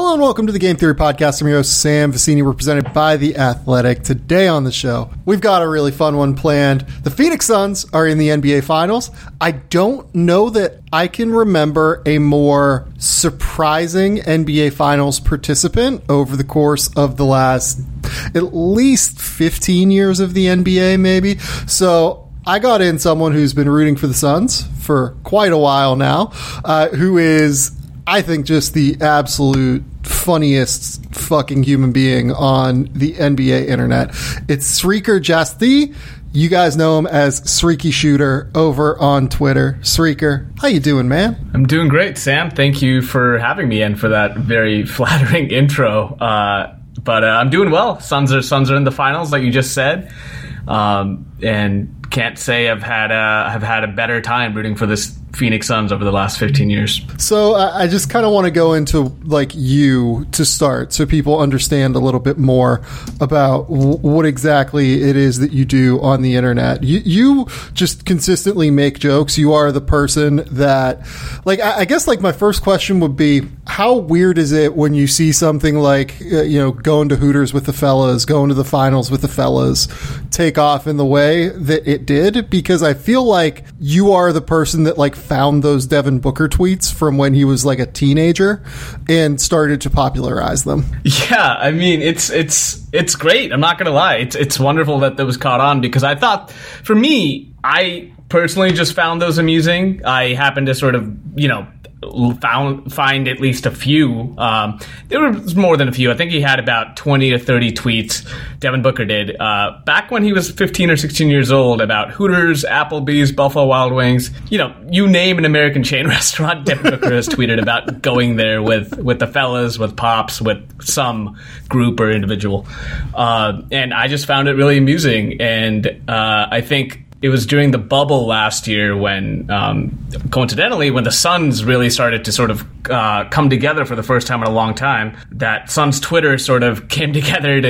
Hello and welcome to the Game Theory Podcast. I'm your host, Sam Vecini, represented by The Athletic. Today on the show, we've got a really fun one planned. The Phoenix Suns are in the NBA Finals. I don't know that I can remember a more surprising NBA Finals participant over the course of the last at least 15 years of the NBA, maybe. So I got in someone who's been rooting for the Suns for quite a while now, who is, I think, just the absolute funniest fucking human being on the NBA internet. It's Sreeker Jasthi. You guys know him as Sreeky Shooter over on Twitter. Sreeker, how you doing, man? I'm doing great, Sam. Thank you for having me in for that very flattering intro. But I'm doing well. Suns are in the finals, like you just said, and can't say I've had a better time rooting for this Phoenix Suns over the last 15 years. So I just kind of want to go into like you to start so people understand a little bit more about what exactly it is that you do on the internet. You just consistently make jokes. You are the person that, like, I guess like my first question would be, how weird is it when you see something like, going to Hooters with the fellas, going to the finals with the fellas, take off in the way that it did? Because I feel like you are the person that like found those Devin Booker tweets from when he was like a teenager and started to popularize them. Yeah, I mean, it's great. I'm not gonna lie. It's wonderful that was caught on, because I thought, for me, I personally just found those amusing. I happened to sort of, find at least a few. There was more than a few. I think he had about 20 to 30 tweets, Devin Booker did, back when he was 15 or 16 years old, about Hooters, Applebee's, Buffalo Wild Wings. You name an American chain restaurant, Devin Booker has tweeted about going there with the fellas, with Pops, with some group or individual. And I just found it really amusing. And I think it was during the bubble last year when, coincidentally, when the Suns really started to sort of come together for the first time in a long time, that Suns Twitter sort of came together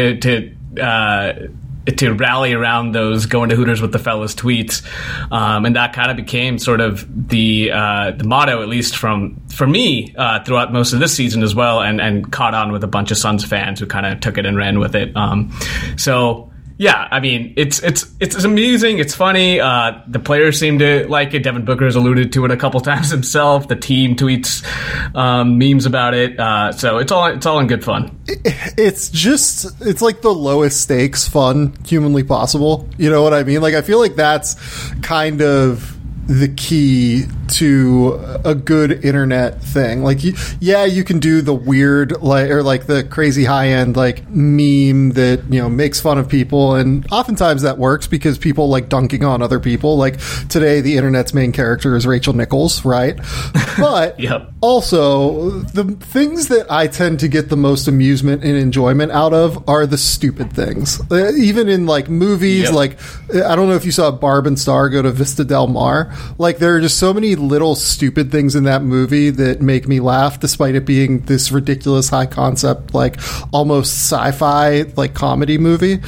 to rally around those going to Hooters with the fellas tweets. And that kind of became sort of the motto, at least for me, throughout most of this season as well, and caught on with a bunch of Suns fans who kind of took it and ran with it. Yeah, I mean, it's amusing. It's funny. The players seem to like it. Devin Booker has alluded to it a couple times himself. The team tweets memes about it. So it's all in good fun. It's like the lowest stakes fun humanly possible. You know what I mean? Like, I feel like that's kind of the key to a good internet thing. Like, you can do the weird, or the crazy high end, meme that, makes fun of people. And oftentimes that works because people like dunking on other people. Like today, the internet's main character is Rachel Nichols, right? But yep. Also, the things that I tend to get the most amusement and enjoyment out of are the stupid things. Even in movies, yep. I don't know if you saw Barb and Star go to Vista Del Mar. There are just so many little stupid things in that movie that make me laugh, despite it being this ridiculous high concept, almost sci-fi, comedy movie.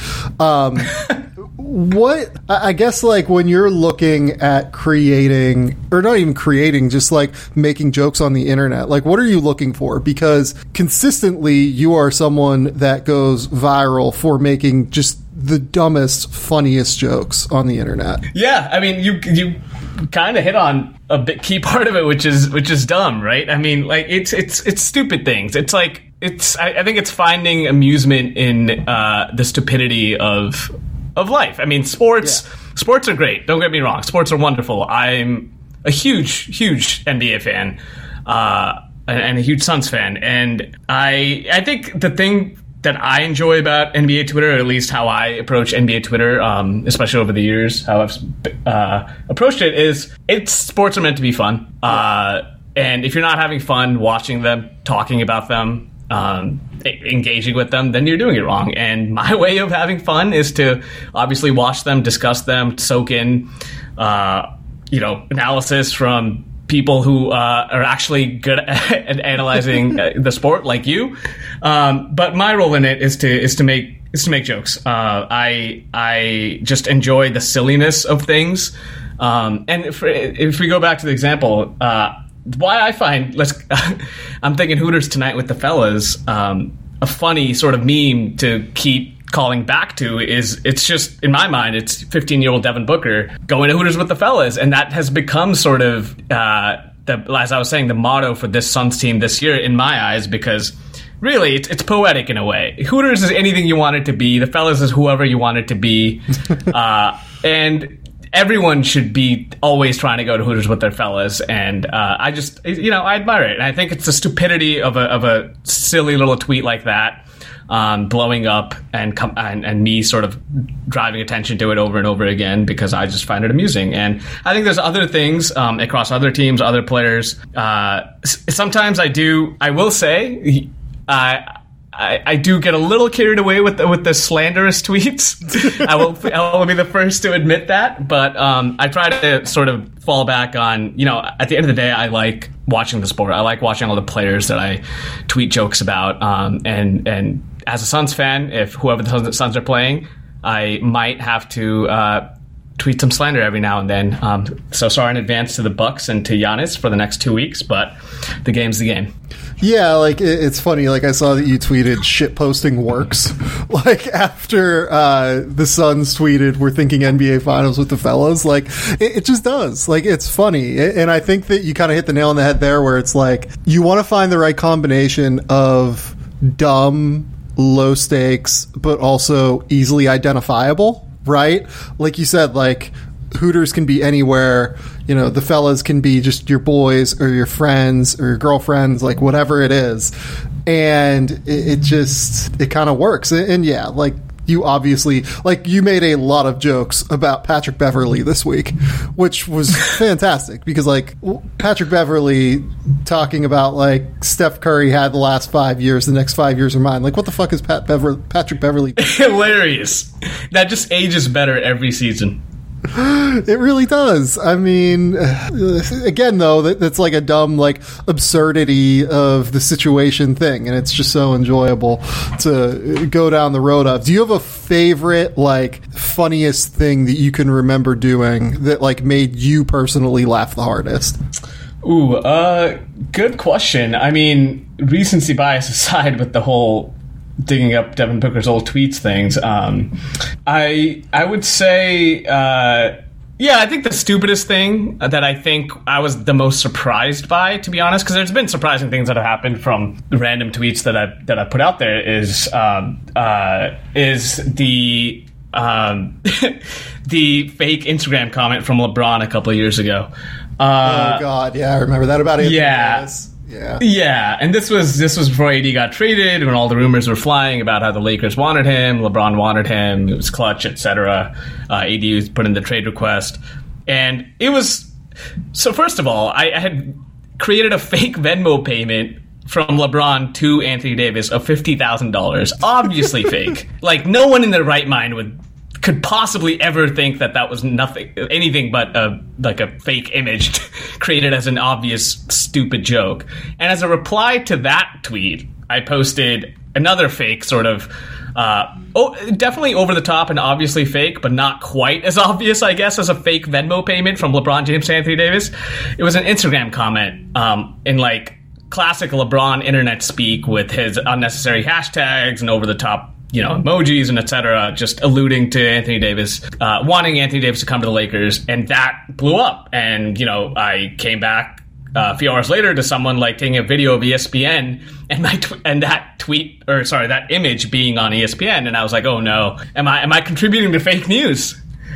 What, I guess, when you're looking at creating, or not even creating, just making jokes on the internet, what are you looking for? Because consistently you are someone that goes viral for making just the dumbest, funniest jokes on the internet. Yeah, I mean, you kind of hit on a big key part of it, which is dumb, right? I mean, it's stupid things. I think it's finding amusement in the stupidity of life. I mean, sports are great. Don't get me wrong. Sports are wonderful. I'm a huge NBA fan, and a huge Suns fan. And I think the thing that I enjoy about NBA Twitter, or at least how I approach NBA Twitter, especially over the years, how I've approached it, is sports are meant to be fun. And if you're not having fun watching them, talking about them, engaging with them, then you're doing it wrong. And my way of having fun is to obviously watch them, discuss them, soak in, analysis from people who are actually good at analyzing the sport, like you. But my role in it is to make jokes. I just enjoy the silliness of things. And if we go back to the example, why I find I'm thinking Hooters Tonight with the Fellas a funny sort of meme to keep calling back to is it's just, in my mind, it's 15-year-old Devin Booker going to Hooters with the Fellas, and that has become sort of as I was saying, the motto for this Suns team this year in my eyes, because really it's poetic in a way. Hooters is anything you want it to be. The Fellas is whoever you want it to be, and everyone should be always trying to go to Hooters with their fellas, and I just, I admire it. And I think it's the stupidity of a silly little tweet like that blowing up and me sort of driving attention to it over and over again, because I just find it amusing. And I think there's other things across other teams, other players. Sometimes I will say, I do get a little carried away with the slanderous tweets. I will be the first to admit that, but I try to sort of fall back on, at the end of the day, I like watching the sport. I like watching all the players that I tweet jokes about. And as a Suns fan, if whoever the Suns are playing, I might have to tweet some slander every now and then. So sorry in advance to the Bucks and to Giannis for the next 2 weeks, but the game's the game. Yeah, it's funny. I saw that you tweeted shitposting works. After the Suns tweeted, "We're thinking NBA Finals with the Fellas." It just does. It's funny, and I think that you kind of hit the nail on the head there, where it's you want to find the right combination of dumb, low stakes, but also easily identifiable. Right? Like you said, Hooters can be anywhere. The Fellas can be just your boys or your friends or your girlfriends, whatever it is. And it kind of works. And yeah, you obviously, you made a lot of jokes about Patrick Beverley this week, which was fantastic, because Patrick Beverley talking about Steph Curry had the last 5 years, the next 5 years are mine. What the fuck is Patrick Beverley? Hilarious. That just ages better every season. It really does. I mean, again, though, that's a dumb, absurdity of the situation thing, and it's just so enjoyable to go down the road of. Do you have a favorite, funniest thing that you can remember doing that, made you personally laugh the hardest? Ooh, good question. I mean, recency bias aside with the whole digging up Devin Booker's old tweets things, I would say, I think the stupidest thing that I think I was the most surprised by, to be honest, because there's been surprising things that have happened from random tweets that I put out there, is the the fake Instagram comment from LeBron a couple of years ago. Oh God, yeah, I remember that about Anthony Davis. Yeah, and this was before AD got traded, when all the rumors were flying about how the Lakers wanted him, LeBron wanted him, it was clutch, etc. AD was put in the trade request, and it was so. First of all, I had created a fake Venmo payment from LeBron to Anthony Davis of $50,000, obviously fake. No one in their right mind could possibly ever think that was anything but a fake image created as an obvious stupid joke. And as a reply to that tweet, I posted another fake sort of definitely over the top and obviously fake, but not quite as obvious, I guess, as a fake Venmo payment from LeBron James to Anthony Davis. It was an Instagram comment in classic LeBron internet speak, with his unnecessary hashtags and over the top emojis and etc., just alluding to Anthony Davis, wanting Anthony Davis to come to the Lakers, and that blew up. And I came back a few hours later to someone taking a video of ESPN and that image being on ESPN, and I was like, oh no, am I contributing to fake news?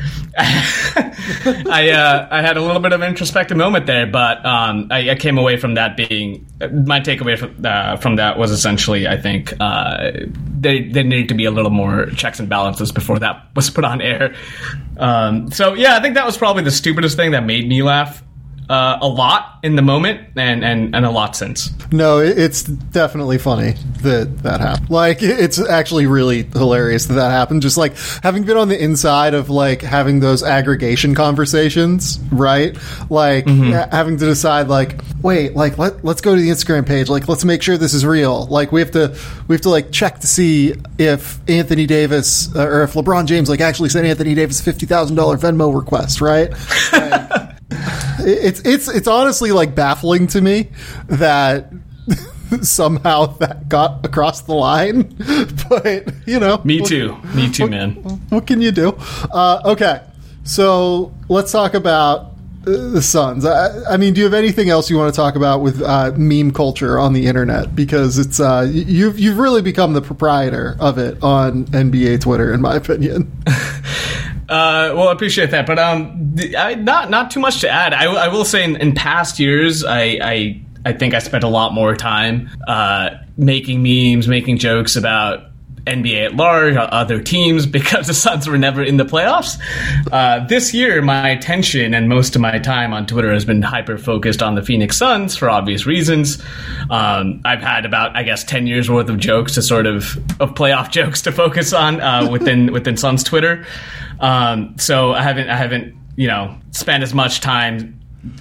I had a little bit of an introspective moment there, but I came away from that being my takeaway from that was essentially, I think there needed to be a little more checks and balances before that was put on air. So yeah, I think that was probably the stupidest thing that made me laugh a lot in the moment, and a lot since. No, it's definitely funny that happened. It's actually really hilarious that happened. Just having been on the inside of having those aggregation conversations, right? Having to decide wait, let's go to the Instagram page. Let's make sure this is real. We have to check to see if Anthony Davis or if LeBron James actually sent Anthony Davis $50,000 Venmo request, right? It's honestly like baffling to me that somehow that got across the line, but me too, man. What can you do? Okay, so let's talk about the Suns. I mean, do you have anything else you want to talk about with meme culture on the internet? Because it's you've really become the proprietor of it on NBA Twitter, in my opinion. Well, I appreciate that, but not too much to add. I will say in past years, I think I spent a lot more time making memes, making jokes about NBA at large, other teams, because the Suns were never in the playoffs. This year, my attention and most of my time on Twitter has been hyper-focused on the Phoenix Suns for obvious reasons. I've had about, I guess, 10 years worth of jokes to sort of playoff jokes to focus on within Suns Twitter. So I haven't spent as much time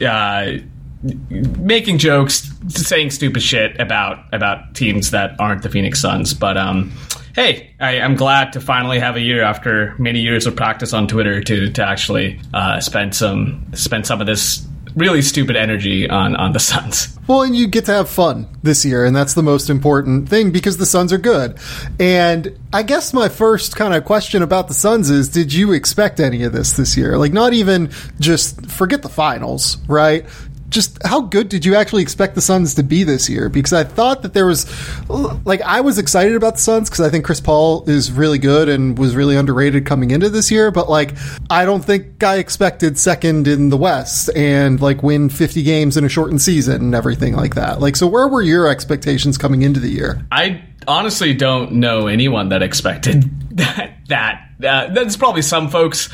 making jokes, saying stupid shit about teams that aren't the Phoenix Suns. But hey, I'm glad to finally have a year after many years of practice on Twitter to actually spend some of this really stupid energy on the Suns. Well, and you get to have fun this year, and that's the most important thing because the Suns are good. And I guess my first kind of question about the Suns is, did you expect any of this year? Like, not even just forget the finals, right? Just how good did you actually expect the Suns to be this year? Because I thought that there was, like, I was excited about the Suns because I think Chris Paul is really good and was really underrated coming into this year. But, like, I don't think I expected second in the West and, like, win 50 games in a shortened season and everything like that. Like, so where were your expectations coming into the year? I honestly don't know anyone that expected that. There's probably some folks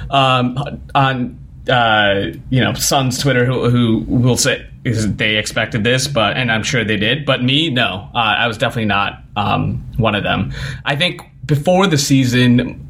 on Suns Twitter who will say they expected this, and I'm sure they did, but me, no, I was definitely not one of them. I think before the season,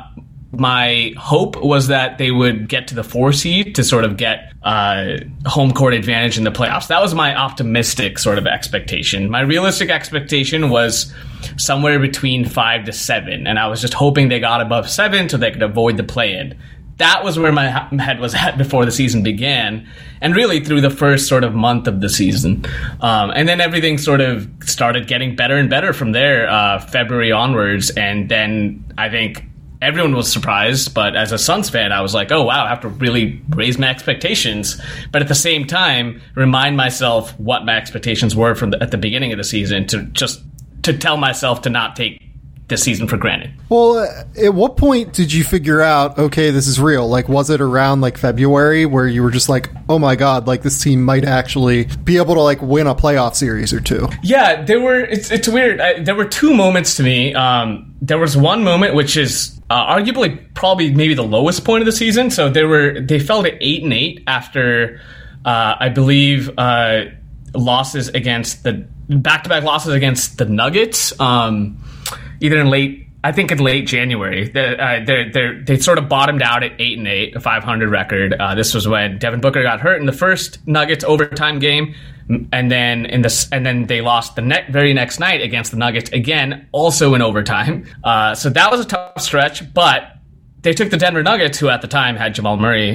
my hope was that they would get to the 4 seed to sort of get home court advantage in the playoffs. That was my optimistic sort of expectation. My realistic expectation was somewhere between 5 to 7, and I was just hoping they got above 7 so they could avoid the play-in. That was where my head was at before the season began, and really through the first sort of month of the season. And then everything sort of started getting better and better from there, February onwards. And then I think everyone was surprised, but as a Suns fan, I was like, oh, wow, I have to really raise my expectations. But at the same time, remind myself what my expectations were at the beginning of the season to tell myself to not take this season for granted. Well, at what point did you figure out, okay, this is real? Like, was it around like February where you were just like, oh my God, like this team might actually be able to like win a playoff series or two? Yeah, it's weird. There were two moments to me. There was one moment which is arguably probably maybe the lowest point of the season. So they fell to 8-8 after I believe losses against the back-to-back losses against the Nuggets. Either in late January. They sort of bottomed out at 8-8, a 500 record. This was when Devin Booker got hurt in the first Nuggets overtime game, and then they lost the very next night against the Nuggets again, also in overtime. So that was a tough stretch, but they took the Denver Nuggets, who at the time had Jamal Murray,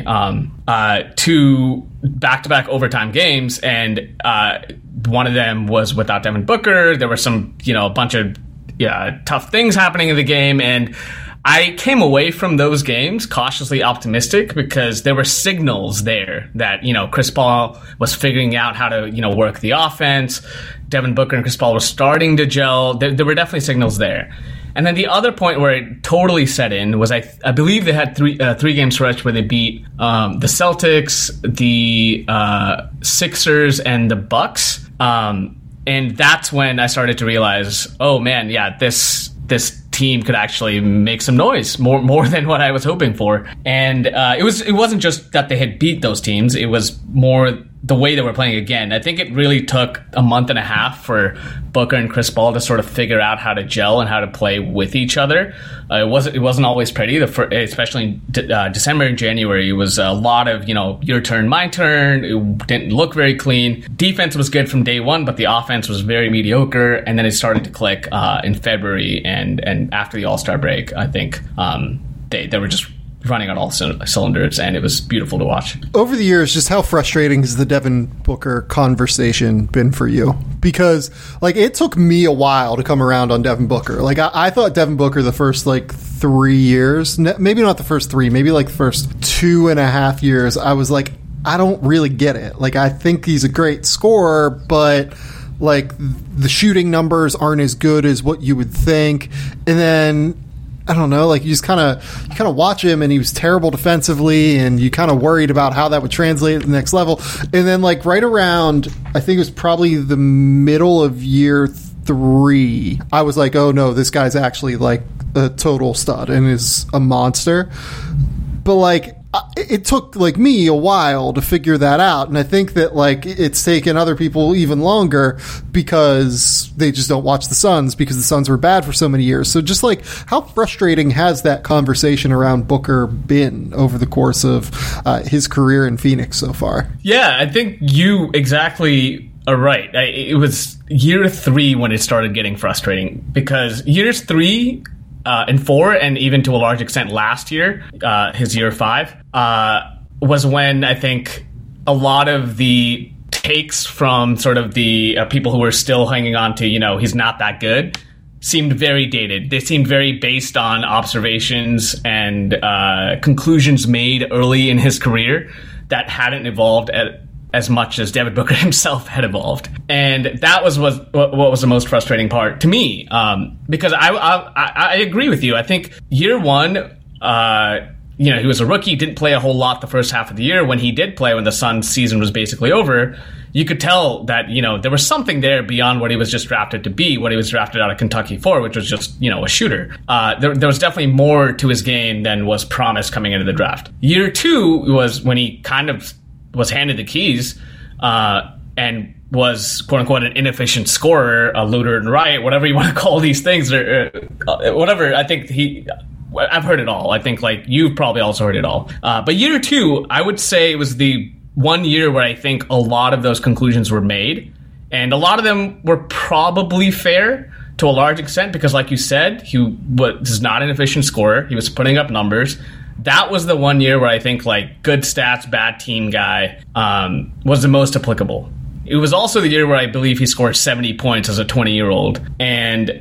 to back-to-back overtime games, and one of them was without Devin Booker. There were a bunch of tough things happening in the game, and I came away from those games cautiously optimistic because there were signals there that, Chris Paul was figuring out how to, work the offense. Devin Booker and Chris Paul were starting to gel. There were definitely signals there. And then the other point where it totally set in was I believe they had three game stretch where they beat the Celtics, the Sixers, and the Bucks. And that's when I started to realize, oh man, yeah, this team could actually make some noise, more than what I was hoping for. And it wasn't just that they had beat those teams; it was more the way they were playing again. I think it really took a month and a half for Booker and Chris Paul to sort of figure out how to gel and how to play with each other. It wasn't always pretty, especially in December and January. It was a lot of, your turn, my turn. It didn't look very clean. Defense was good from day one, but the offense was very mediocre. And then it started to click in February and after the All-Star break. I think they were just running on all cylinders, and it was beautiful to watch. Over the years, just how frustrating has the Devin Booker conversation been for you? Because, like, it took me a while to come around on Devin Booker. Like, I thought Devin Booker the first, like, 3 years, maybe not the first 3, maybe, like, the first 2.5 years, I was like, I don't really get it. Like, I think he's a great scorer, but, like, the shooting numbers aren't as good as what you would think. And then, I don't know, like, you kind of watch him, and he was terrible defensively, and you kind of worried about how that would translate at the next level. And then, like, right around, I think it was probably the middle of year 3, I was like, oh no, this guy's actually, like, a total stud and is a monster. But, like, it took, like, me a while to figure that out, and I think that, like, it's taken other people even longer because they just don't watch the Suns because the Suns were bad for so many years. So just, like, how frustrating has that conversation around Booker been over the course of his career in Phoenix so far? Yeah, I think you exactly are right. It was year 3 when it started getting frustrating, because years 3 and 4, and even to a large extent last year, his year 5, was when I think a lot of the takes from sort of the people who were still hanging on to, he's not that good, seemed very dated. They seemed very based on observations and conclusions made early in his career that hadn't evolved as much as Devin Booker himself had evolved. And that was what was the most frustrating part to me, because I agree with you. I think year 1, he was a rookie, didn't play a whole lot the first half of the year. When he did play, when the Suns season was basically over, you could tell that, there was something there beyond what he was just drafted to be, what he was drafted out of Kentucky for, which was just, a shooter. There was definitely more to his game than was promised coming into the draft. Year 2 was when he kind of was handed the keys and was, quote unquote, an inefficient scorer, a looter and riot, whatever you want to call these things, or whatever. I think I've heard it all. I think, like, you've probably also heard it all. But year 2, I would say it was the one year where I think a lot of those conclusions were made, and a lot of them were probably fair to a large extent, because, like you said, he was not an efficient scorer. He was putting up numbers. That was the one year where I think, like, good stats, bad team guy was the most applicable. It was also the year where I believe he scored 70 points as a 20-year-old. And,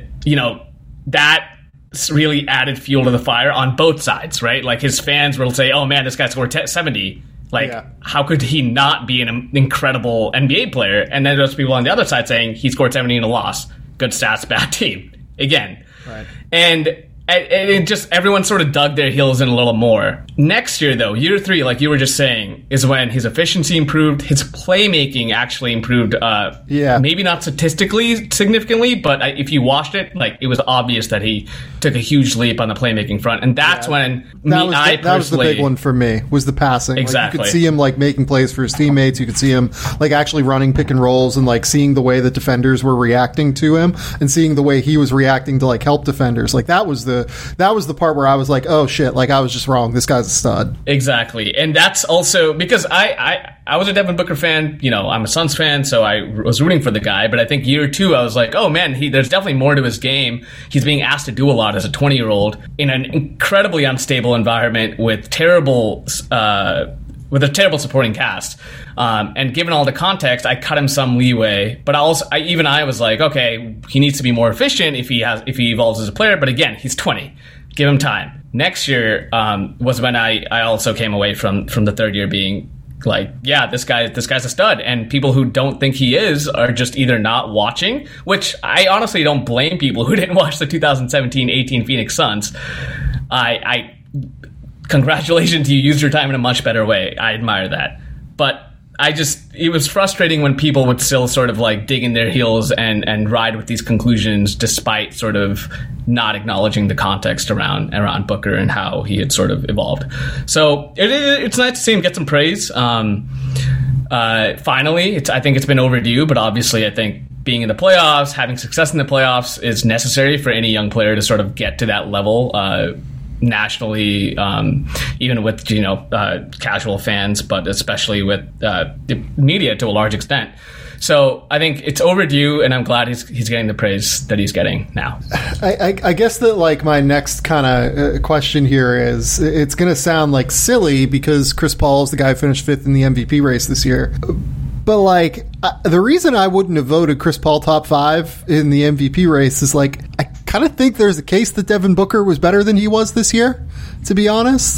that really added fuel to the fire on both sides, right? Like, his fans will say, oh, man, this guy scored 70. Like, How could he not be an incredible NBA player? And then there's people on the other side saying he scored 70 in a loss. Good stats, bad team. Again. Right. And it just, everyone sort of dug their heels in a little more. Next year, though, year 3, like you were just saying, is when his efficiency improved, his playmaking actually improved. Maybe not statistically significantly, but if you watched it, like, it was obvious that he took a huge leap on the playmaking front, and that's when that was the big one for me, was the passing. Exactly, like, you could see him, like, making plays for his teammates. You could see him, like, actually running pick and rolls, and, like, seeing the way that defenders were reacting to him, and seeing the way he was reacting to, like, help defenders. Like, that was the part where I was like, oh shit, like, I was just wrong. This guy's a stud. Exactly. And that's also because I was a Devin Booker fan. I'm a Suns fan, so I was rooting for the guy. But I think year 2, I was like, oh man, there's definitely more to his game. He's being asked to do a lot as a 20-year-old in an incredibly unstable environment with a terrible supporting cast. And given all the context, I cut him some leeway. But I was like, okay, he needs to be more efficient if he evolves as a player. But again, he's 20. Give him time. Next year was when I also came away from the third year being like, yeah, this guy's a stud. And people who don't think he is are just either not watching, which I honestly don't blame people who didn't watch the 2017-18 Phoenix Suns. I congratulations, you used your time in a much better way. I admire that. But it was frustrating when people would still sort of, like, dig in their heels and ride with these conclusions despite sort of not acknowledging the context around Booker and how he had sort of evolved. So it's nice to see him get some praise. Finally, I think it's been overdue, but obviously I think being in the playoffs, having success in the playoffs is necessary for any young player to sort of get to that level. nationally, even with casual fans, but especially with the media to a large extent. So I think it's overdue, and I'm glad he's getting the praise that he's getting now. I guess that like my next kind of question here is, it's going to sound like silly because Chris Paul is the guy who finished 5th in the MVP race this year. But like the reason I wouldn't have voted Chris Paul top 5 in the MVP race is like, I kind of think there's a case that Devin Booker was better than he was this year, to be honest.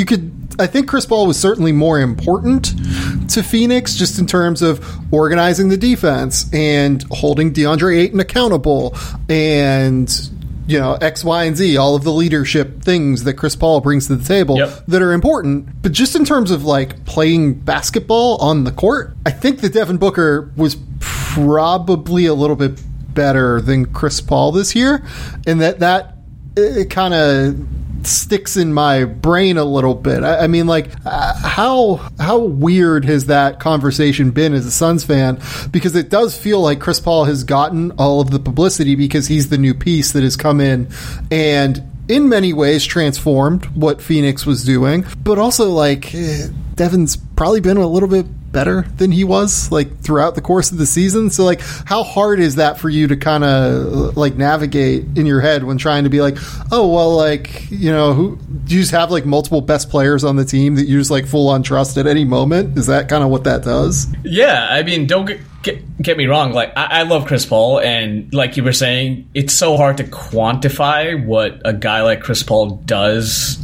I think Chris Paul was certainly more important to Phoenix just in terms of organizing the defense and holding DeAndre Ayton accountable and, X, Y, and Z, all of the leadership things that Chris Paul brings to the table that are important. But just in terms of like playing basketball on the court, I think that Devin Booker was probably a little bit better than Chris Paul this year, and that it kind of sticks in my brain a little bit. I mean, like, how weird has that conversation been as a Suns fan? Because it does feel like Chris Paul has gotten all of the publicity because he's the new piece that has come in and in many ways transformed what Phoenix was doing, but also like Devin's probably been a little bit better than he was like throughout the course of the season. So like, how hard is that for you to kind of like navigate in your head when trying to be like, oh, well, like, who do you just have like multiple best players on the team that you just like full on trust at any moment? Is that kind of what that does? Yeah. I mean, don't get me wrong. Like, I love Chris Paul, and like you were saying, it's so hard to quantify what a guy like Chris Paul does,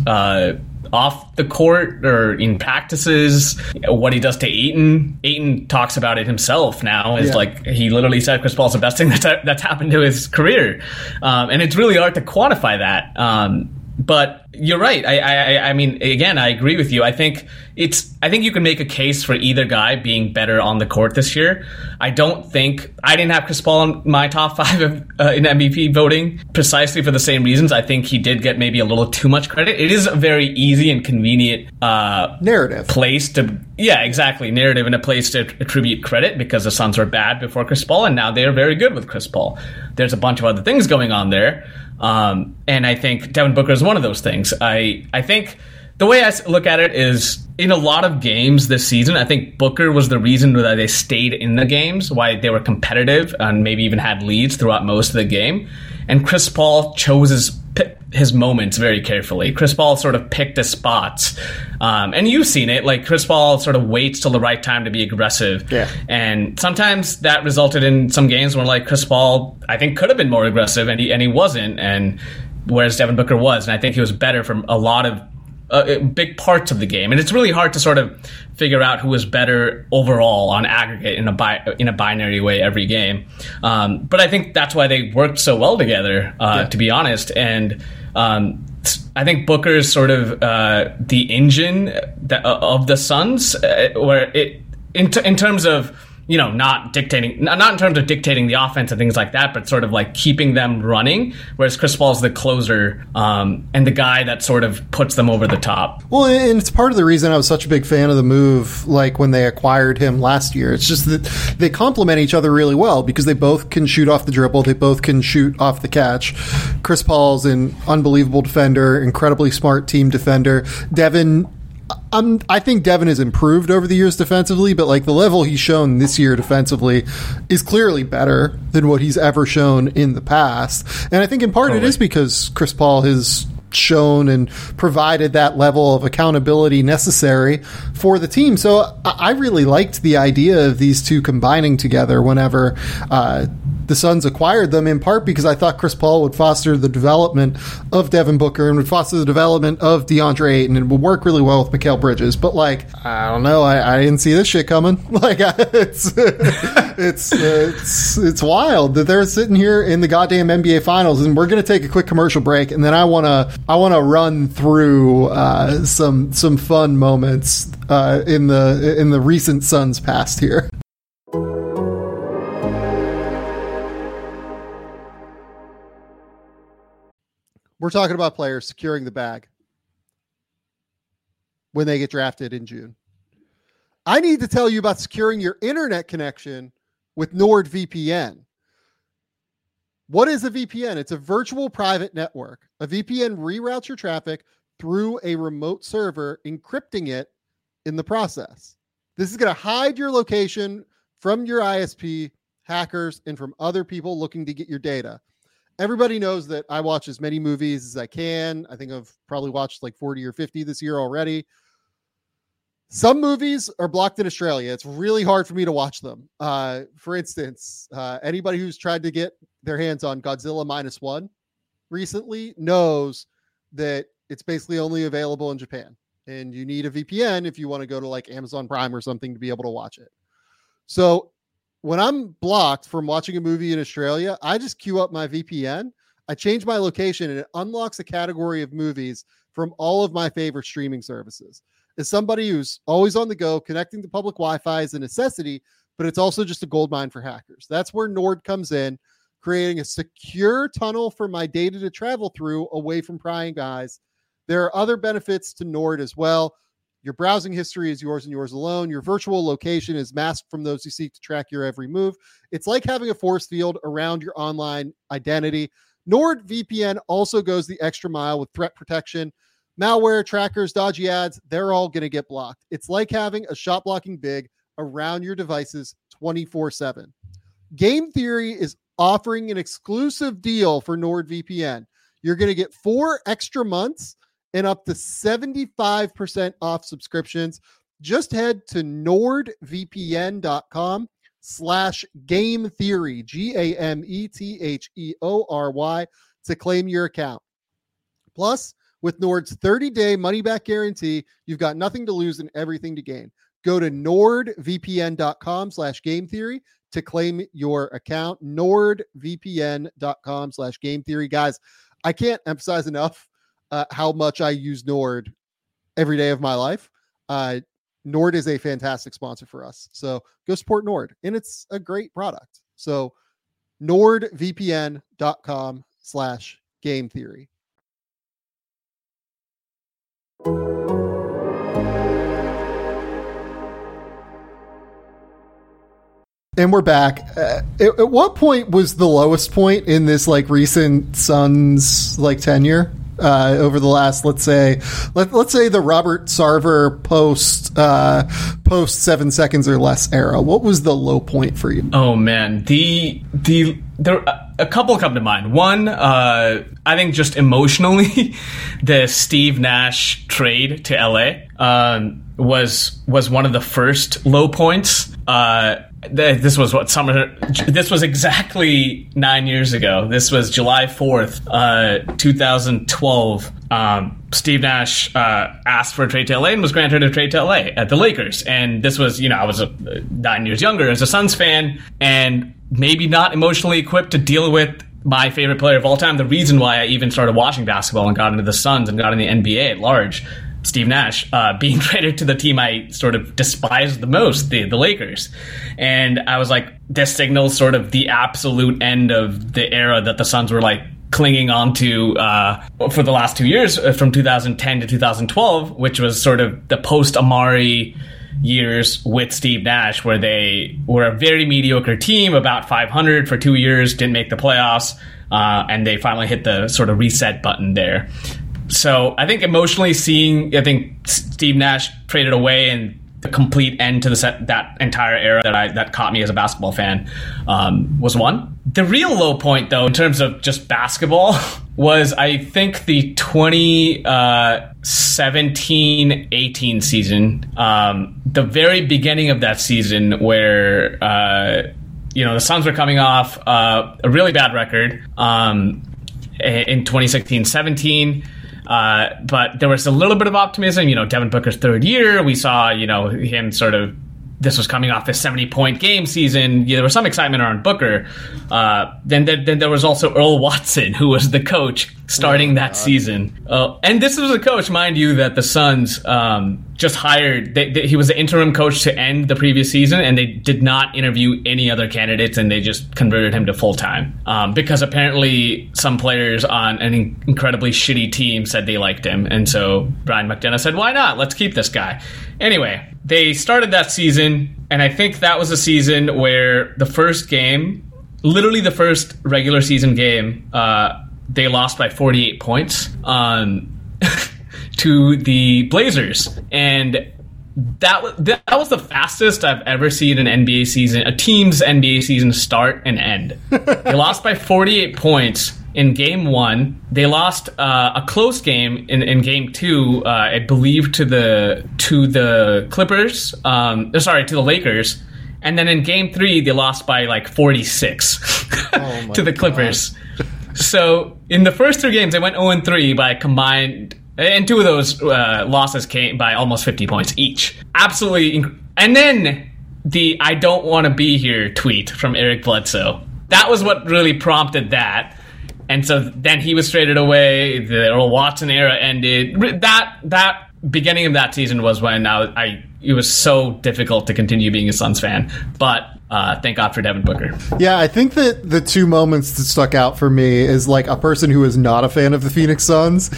off the court or in practices, what he does to Ayton. Ayton talks about it himself now. It's like he literally said Chris Paul's the best thing that's happened to his career. And it's really hard to quantify that. But you're right. I mean, again, I agree with you. I think you can make a case for either guy being better on the court this year. I didn't have Chris Paul in my top 5 in MVP voting precisely for the same reasons. I think he did get maybe a little too much credit. It is a very easy and convenient narrative place to, narrative and a place to attribute credit because the Suns were bad before Chris Paul and now they are very good with Chris Paul. There's a bunch of other things going on there. And I think Devin Booker is one of those things. I think the way I look at it is, in a lot of games this season, I think Booker was the reason that they stayed in the games, why they were competitive and maybe even had leads throughout most of the game. And Chris Paul chose his moments very carefully. Chris Paul sort of picked his spots. And you've seen it. Like, Chris Paul sort of waits till the right time to be aggressive. Yeah. And sometimes that resulted in some games where, like, Chris Paul, I think, could have been more aggressive, and he wasn't. And whereas Devin Booker was. And I think he was better from a lot of big parts of the game. And it's really hard to sort of figure out who was better overall on aggregate in a binary way every game. But I think that's why they worked so well together, to be honest. And I think Booker's sort of the engine of the Suns, where in terms of, not in terms of dictating the offense and things like that, but sort of like keeping them running, whereas Chris Paul's the closer and the guy that sort of puts them over the top. Well, and it's part of the reason I was such a big fan of the move, like when they acquired him last year. It's just that they complement each other really well because they both can shoot off the dribble. They both can shoot off the catch. Chris Paul's an unbelievable defender, incredibly smart team defender. Devin, I think Devin has improved over the years defensively, but like the level he's shown this year defensively is clearly better than what he's ever shown in the past. And I think in part it is because Chris Paul has shown and provided that level of accountability necessary for the team. So I really liked the idea of these two combining together whenever the Suns acquired them, in part because I thought Chris Paul would foster the development of Devin Booker and would foster the development of DeAndre Ayton and would work really well with Mikal Bridges. But like, I don't know, I didn't see this shit coming. Like, it's wild that they're sitting here in the goddamn NBA Finals, and we're going to take a quick commercial break, and then I want to run through some fun moments in the recent Suns past here. We're talking about players securing the bag when they get drafted in June. I need to tell you about securing your internet connection with NordVPN. What is a VPN? It's a virtual private network A VPN reroutes your traffic through a remote server, encrypting it in the process. This is going to hide your location from your ISP, hackers, and from other people looking to get your data. Everybody knows that I watch as many movies as I can. I think I've probably watched like 40 or 50 this year already. Some movies are blocked in Australia. It's really hard for me to watch them. For instance, anybody who's tried to get their hands on Godzilla -1 recently knows that it's basically only available in Japan, and you need a VPN if you want to go to like Amazon Prime or something to be able to watch it. So when I'm blocked from watching a movie in Australia, I just queue up my VPN. I change my location and it unlocks a category of movies from all of my favorite streaming services. As somebody who's always on the go, connecting to public Wi-Fi is a necessity, but it's also just a goldmine for hackers. That's where Nord comes in, creating a secure tunnel for my data to travel through away from prying guys. There are other benefits to Nord as well. Your browsing history is yours and yours alone. Your virtual location is masked from those who seek to track your every move. It's like having a force field around your online identity. NordVPN also goes the extra mile with threat protection. Malware, trackers, dodgy ads, they're all going to get blocked. It's like having a shot blocking big around your devices 24/7. Game Theory is offering an exclusive deal for NordVPN. You're going to get 4 extra months and up to 75% off subscriptions. Just head to nordvpn.com/Game Theory, GAMETHEORY, to claim your account. Plus, with Nord's 30-day money-back guarantee, you've got nothing to lose and everything to gain. Go to nordvpn.com/Game Theory to claim your account. nordvpn.com/Game Theory. Guys, I can't emphasize enough how much I use Nord every day of my life. Nord is a fantastic sponsor for us. So go support Nord, and it's a great product. So nordvpn.com/Game Theory. And we're back. At what point was the lowest point in this like recent Suns like tenure over the last, let's say the Robert Sarver post 7 seconds or less era? What was the low point for you? Oh man, there a couple come to mind. One, I think just emotionally, the Steve Nash trade to LA was one of the first low points. This was this was exactly 9 years ago. This was July 4th, 2012. Steve Nash asked for a trade to LA and was granted a trade to LA at the Lakers. And this was, I was 9 years younger as a Suns fan and maybe not emotionally equipped to deal with my favorite player of all time. The reason why I even started watching basketball and got into the Suns and got in the NBA at large, Steve Nash, being traded to the team I sort of despised the most, the Lakers. And I was like, this signals sort of the absolute end of the era that the Suns were like clinging on to for the last 2 years, from 2010 to 2012, which was sort of the post-Amari years with Steve Nash, where they were a very mediocre team, about 500 for 2 years, didn't make the playoffs, and they finally hit the sort of reset button there. So I think emotionally seeing, Steve Nash traded away and the complete end to that entire era that caught me as a basketball fan was one. The real low point, though, in terms of just basketball, was I think the 2017-18 season, the very beginning of that season where the Suns were coming off a really bad record in 2016-17. But there was a little bit of optimism. Devin Booker's third year, we saw, him sort of, this was coming off this 70-point game season. There was some excitement around Booker. Then there was also Earl Watson, who was the coach starting that season. And this was a coach, mind you, that the Suns just hired. He was the interim coach to end the previous season, and they did not interview any other candidates, and they just converted him to full-time. Because apparently some players on an incredibly shitty team said they liked him. And so Brian McDonough said, why not? Let's keep this guy. Anyway, they started that season, and I think that was a season where the first game, literally the first regular season game, they lost by 48 points to the Blazers, and that was the fastest I've ever seen an NBA season, a team's NBA season start and end. They lost by 48 points in game 1. They lost a close game in game 2, I believe, to the Clippers. To the Lakers. And then in game 3, they lost by like 46 to the Clippers. God. So in the first 3 games, they went 0-3 by combined, and 2 of those losses came by almost 50 points each. Absolutely. And then the "I don't want to be here" tweet from Eric Bledsoe. That was what really prompted that. And so then he was traded away. The Earl Watson era ended. That beginning of that season was when it was so difficult to continue being a Suns fan. But thank God for Devin Booker. Yeah, I think that the 2 moments that stuck out for me is like a person who is not a fan of the Phoenix Suns.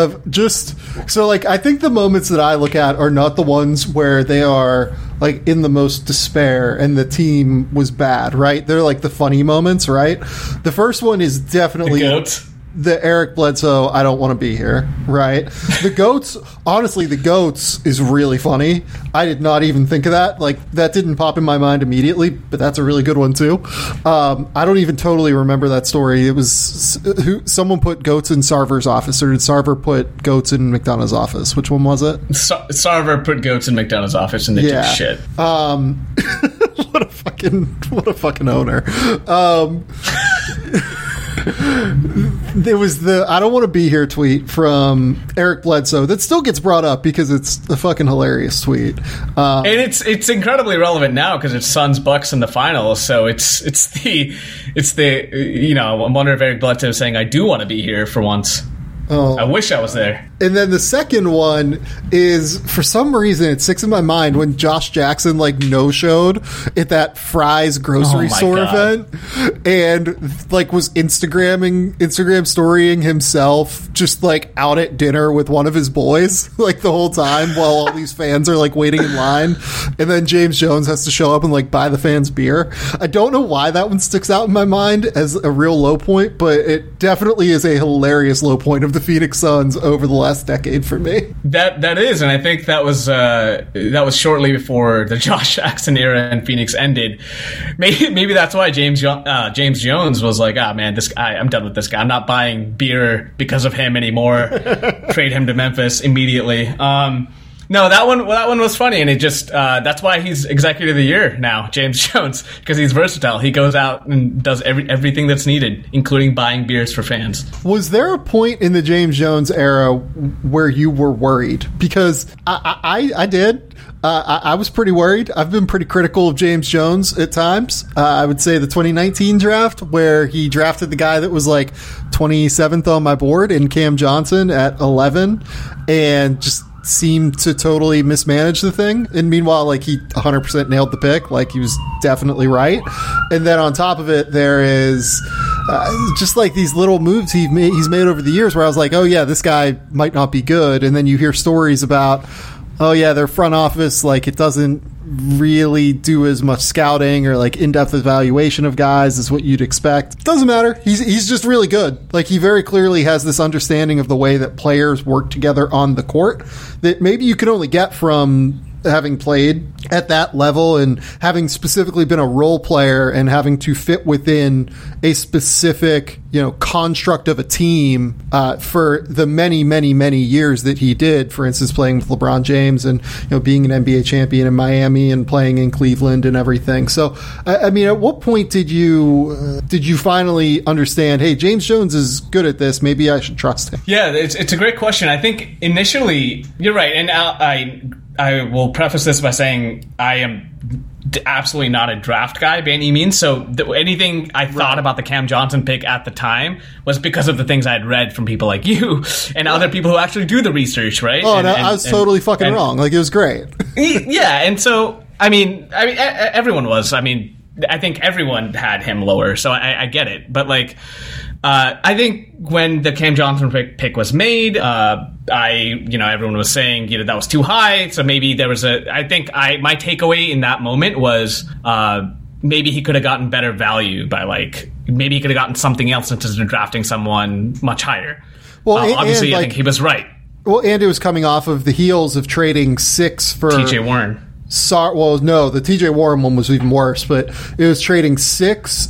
I think the moments that I look at are not the ones where they are like in the most despair and the team was bad, right? They're like the funny moments, right? The first one is definitely the GOAT. The Eric Bledsoe, "I don't want to be here," right? The GOATs, honestly, the GOATs is really funny. I did not even think of that. Like, that didn't pop in my mind immediately, but that's a really good one, too. I don't even totally remember that story. It was someone put GOATs in Sarver's office, or did Sarver put GOATs in McDonough's office? Which one was it? Sarver put GOATs in McDonough's office, and they took shit. What a fucking owner. There was the "I don't want to be here" tweet from Eric Bledsoe that still gets brought up because it's a fucking hilarious tweet. And it's incredibly relevant now because it's Suns Bucks in the finals. So it's the I'm wondering if Eric Bledsoe is saying, "I do want to be here for once." Oh. I wish I was there. And then the second one is, for some reason, it sticks in my mind when Josh Jackson no-showed at that Fry's grocery store event and was Instagram storying himself just out at dinner with one of his boys the whole time while all these fans are waiting in line, and then James Jones has to show up and buy the fans beer. I don't know why that one sticks out in my mind as a real low point, but it definitely is a hilarious low point of the Phoenix Suns over the last decade for me. That is, and I think that was shortly before the Josh Jackson era in Phoenix ended. Maybe that's why James Jones was like, man, this guy, I'm done with this guy. I'm not buying beer because of him anymore. Trade him to Memphis immediately. No, that one was funny, and it just that's why he's Executive of the Year now, James Jones, because he's versatile. He goes out and does everything that's needed, including buying beers for fans. Was there a point in the James Jones era where you were worried? Because I did. I was pretty worried. I've been pretty critical of James Jones at times. I would say the 2019 draft, where he drafted the guy that was 27th on my board in Cam Johnson at 11, and just seemed to totally mismanage the thing. And meanwhile, he 100% nailed the pick. He was definitely right. And then on top of it, there is just these little moves he's made over the years where I was like, oh yeah, this guy might not be good. And then you hear stories about, oh yeah, their front office, it doesn't really do as much scouting or in-depth evaluation of guys as what you'd expect. Doesn't matter. He's just really good. He very clearly has this understanding of the way that players work together on the court that maybe you can only get from having played at that level and having specifically been a role player and having to fit within a specific, construct of a team for the many, many, many years that he did. For instance, playing with LeBron James and being an NBA champion in Miami and playing in Cleveland and everything. So, at what point did you finally understand, hey, James Jones is good at this, maybe I should trust him? Yeah, it's a great question. I think initially you're right, and I will preface this by saying I am absolutely not a draft guy by any means. So anything I thought about the Cam Johnson pick at the time was because of the things I had read from people like you and other people who actually do the research, right? Oh, I was totally fucking wrong. It was great. Yeah, and so everyone was. I think everyone had him lower, so I get it. But I think when the Cam Johnson pick was made, everyone was saying, that was too high. So maybe there was my takeaway in that moment was, maybe he could have gotten better value by maybe he could have gotten something else instead of drafting someone much higher. Well, obviously, I think he was right. Well, and it was coming off of the heels of trading 6 for TJ Warren. No, the TJ Warren one was even worse, but it was trading 6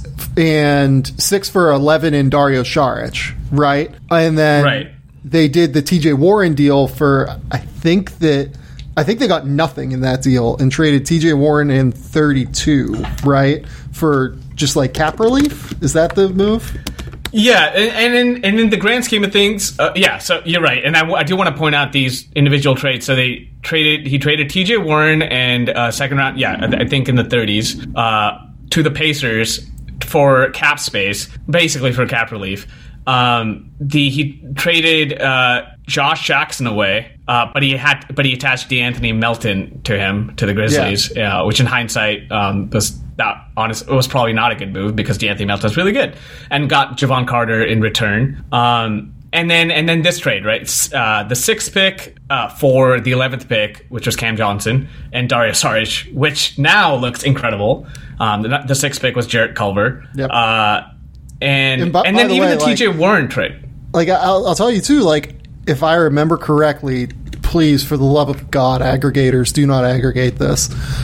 for 11 in Dario Saric, right? And then they did the TJ Warren deal for I think they got nothing in that deal and traded TJ Warren in 32, right? For just like cap relief. Is that the move? Yeah, and in the grand scheme of things, so you're right. And I do want to point out these individual trades. So he traded TJ Warren and second round, I think in the 30s, to the Pacers for cap space, basically for cap relief. He traded Josh Jackson away, but he attached DeAnthony Melton to the Grizzlies, which in hindsight was probably not a good move because DeAnthony Melton's really good, and got Javon Carter in return. And then this trade, right? The 6th pick for the 11th pick, which was Cam Johnson and Dario Saric, which now looks incredible. The 6th pick was Jarrett Culver. Yep. And then even the TJ Warren trade. Like I'll tell you too. Like if I remember correctly, please, for the love of God, aggregators, do not aggregate this.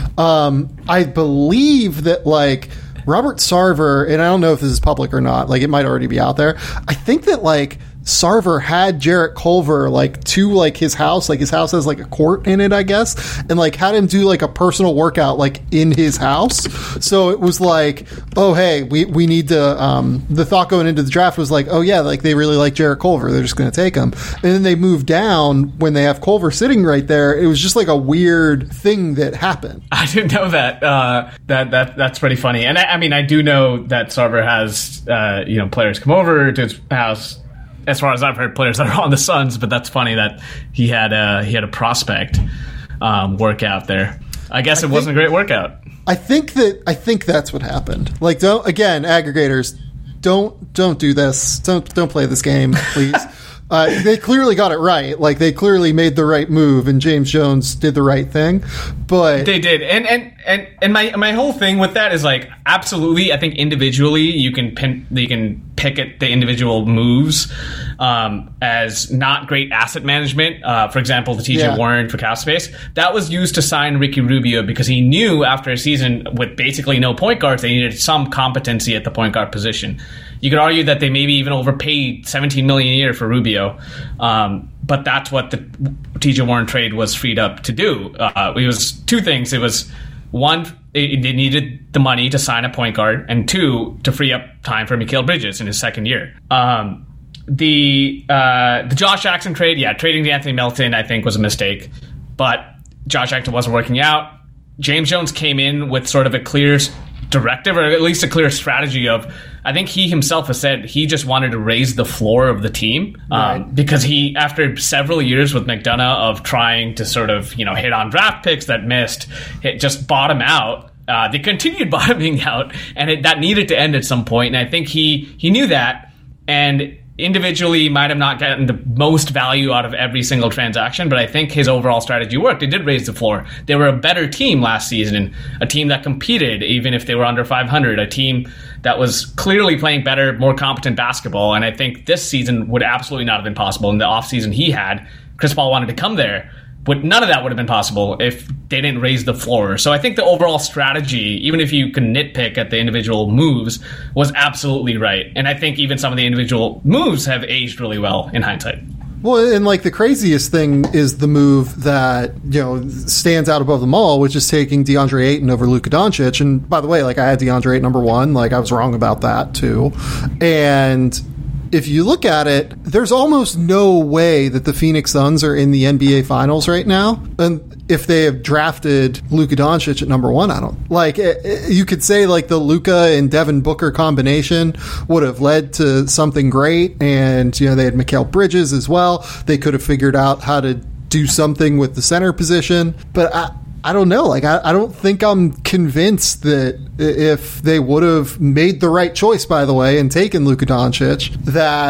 I believe that like Robert Sarver, and I don't know if this is public or not. Like it might already be out there. I think that like Sarver had Jarrett Culver like to like his house. Like his house has like a court in it, I guess, and like had him do like a personal workout like in his house. So it was like, oh hey, we need to. The thought going into the draft was like, oh yeah, like they really like Jarrett Culver, they're just going to take him. And then they moved down when they have Culver sitting right there. It was just like a weird thing that happened. I didn't know that. That's pretty funny. And I mean, I do know that Sarver has players come over to his house. As far as I've heard, players that are on the Suns, but that's funny that he had a prospect workout there. I guess it wasn't a great workout. I think that's what happened. Like, aggregators, don't do this. Don't play this game, please. They clearly got it right. Like they clearly made the right move, and James Jones did the right thing. But they did, and my whole thing with that is like, absolutely, I think individually you can pick at the individual moves as not great asset management. For example, the TJ Warren for cap space that was used to sign Ricky Rubio because he knew after a season with basically no point guards they needed some competency at the point guard position. You could argue that they maybe even overpaid $17 million a year for Rubio, but that's what the TJ Warren trade was freed up to do. It was two things. It was one, it needed the money to sign a point guard, and two, to free up time for Mikal Bridges in his second year. The Josh Jackson trade, trading DeAnthony Melton, I think was a mistake, but Josh Jackson wasn't working out. James Jones came in with sort of a clear directive, or at least a clear strategy of, I think he himself has said he just wanted to raise the floor of the team because he, after several years with McDonough of trying to sort of, hit on draft picks that missed, just bottom out. They continued bottoming out, and that needed to end at some point. And I think he knew that, and individually might have not gotten the most value out of every single transaction, but I think his overall strategy worked. It did raise the floor. They were a better team last season, a team that competed even if they were under 500, a team that was clearly playing better, more competent basketball, and I think this season would absolutely not have been possible. In the offseason he had, Chris Paul wanted to come there, but none of that would have been possible if they didn't raise the floor. So I think the overall strategy, even if you can nitpick at the individual moves, was absolutely right. And I think even some of the individual moves have aged really well in hindsight. Well, and like the craziest thing is the move that, stands out above them all, which is taking DeAndre Ayton over Luka Doncic. And by the way, like I had DeAndre Ayton number 1, like I was wrong about that too. And if you look at it, there's almost no way that the Phoenix Suns are in the NBA Finals right now. And if they have drafted Luka Doncic at number 1, I don't like it. You could say like the Luka and Devin Booker combination would have led to something great. And, they had Mikal Bridges as well. They could have figured out how to do something with the center position. But I don't know. Like, I don't think I'm convinced that if they would have made the right choice, by the way, and taken Luka Doncic, that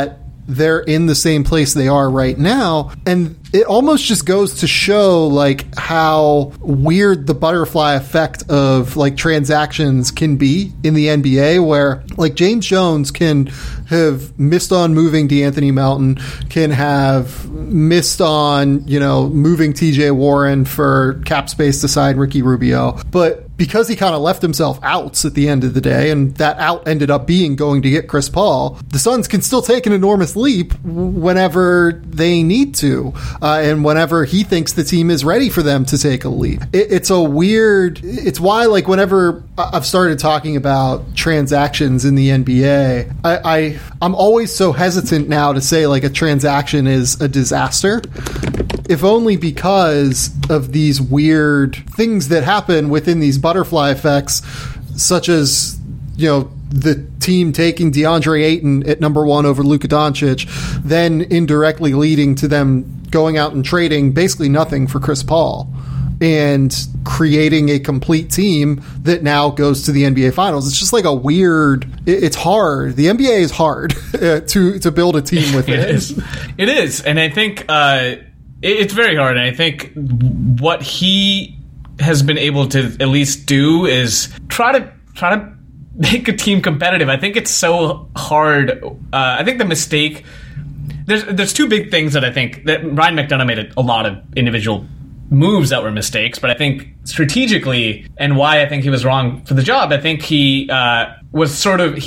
they're in the same place they are right now. And it almost just goes to show like how weird the butterfly effect of like transactions can be in the NBA, where like James Jones can have missed on moving DeAnthony Melton, can have missed on, you know, moving TJ Warren for cap space to sign Ricky Rubio. But because he kind of left himself outs at the end of the day, and that out ended up being going to get Chris Paul, the Suns can still take an enormous leap whenever they need to, and whenever he thinks the team is ready for them to take a leap. It's why, like, whenever I've started talking about transactions in the NBA, I'm always so hesitant now to say, like, a transaction is a disaster, if only because of these weird things that happen within these butterfly effects, such as, you know, the team taking DeAndre Ayton at number 1 over Luka Doncic, then indirectly leading to them going out and trading basically nothing for Chris Paul and creating a complete team that now goes to the NBA Finals. It's just like a weird... It's hard. The NBA is hard to build a team with. It is. And I think... it's very hard, and I think what he has been able to at least do is try to make a team competitive. I think it's so hard. I think the mistake... There's two big things that I think that Ryan McDonough made a lot of individual moves that were mistakes, but I think strategically, and why I think he was wrong for the job, I think he was sort of...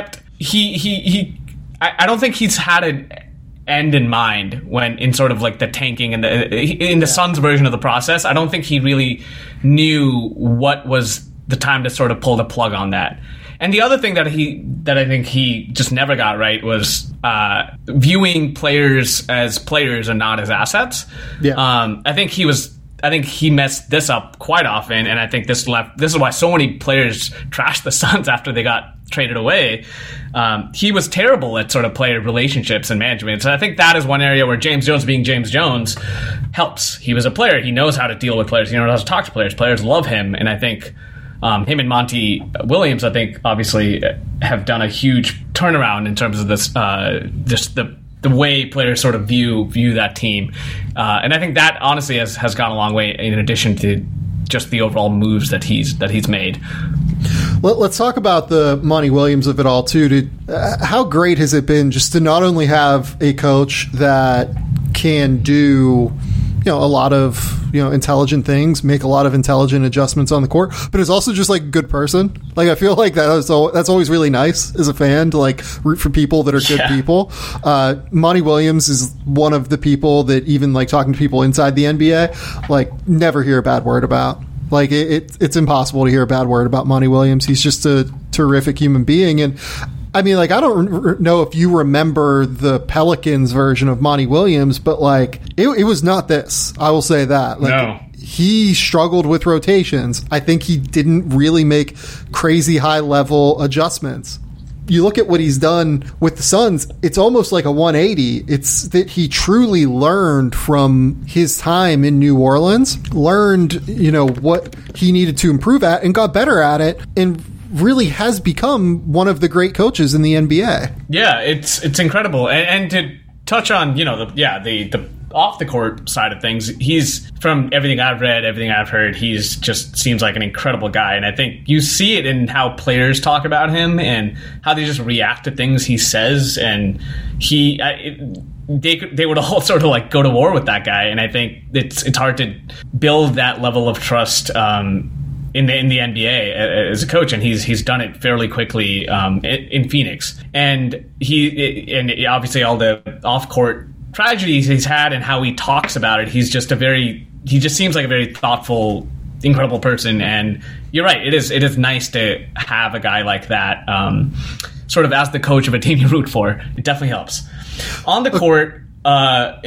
I don't think he's had an end in mind when in sort of like the tanking and in the Suns version of the process. I don't think he really knew what was the time to sort of pull the plug on that. And the other thing that I think he just never got right was viewing players as players and not as assets. Yeah. I think he messed this up quite often, and I think this is why so many players trashed the Suns after they got traded away. He was terrible at sort of player relationships and management. So I think that is one area where James Jones, being James Jones, helps. He was a player. He knows how to deal with players. He knows how to talk to players. Players love him. And I think him and Monty Williams, I think, obviously have done a huge turnaround in terms of this, just the way players sort of view that team. And I think that honestly has gone a long way in addition to just the overall moves that he's made. Let's talk about the Monty Williams of it all, too. How great has it been just to not only have a coach that can do, you know, a lot of, you know, intelligent things, make a lot of intelligent adjustments on the court, but is also just like a good person. Like, I feel like that's always really nice as a fan to like root for people that are good people. Monty Williams is one of the people that even like talking to people inside the NBA, like never hear a bad word about. Like it's impossible to hear a bad word about Monty Williams. He's just a terrific human being. And I mean, like, I don't know if you remember the Pelicans version of Monty Williams, but like it was not this. I will say that. Like, no. He struggled with rotations. I think he didn't really make crazy high level adjustments. You look at what he's done with the Suns, it's almost like a 180. It's that he truly learned from his time in New Orleans, learned, you know, what he needed to improve at and got better at it, and really has become one of the great coaches in the NBA. Yeah, it's incredible. And to touch on, you know, the off the court side of things, he's, from everything I've read, everything I've heard, he's just seems like an incredible guy. And I think you see it in how players talk about him and how they just react to things he says. And they would all sort of like go to war with that guy. And I think it's hard to build that level of trust in the NBA as a coach, and he's done it fairly quickly in Phoenix. And obviously all the off court tragedies he's had and how he talks about it, he just seems like a very thoughtful, incredible person. And you're right, it is nice to have a guy like that sort of as the coach of a team you root for. It definitely helps. On the court, I'm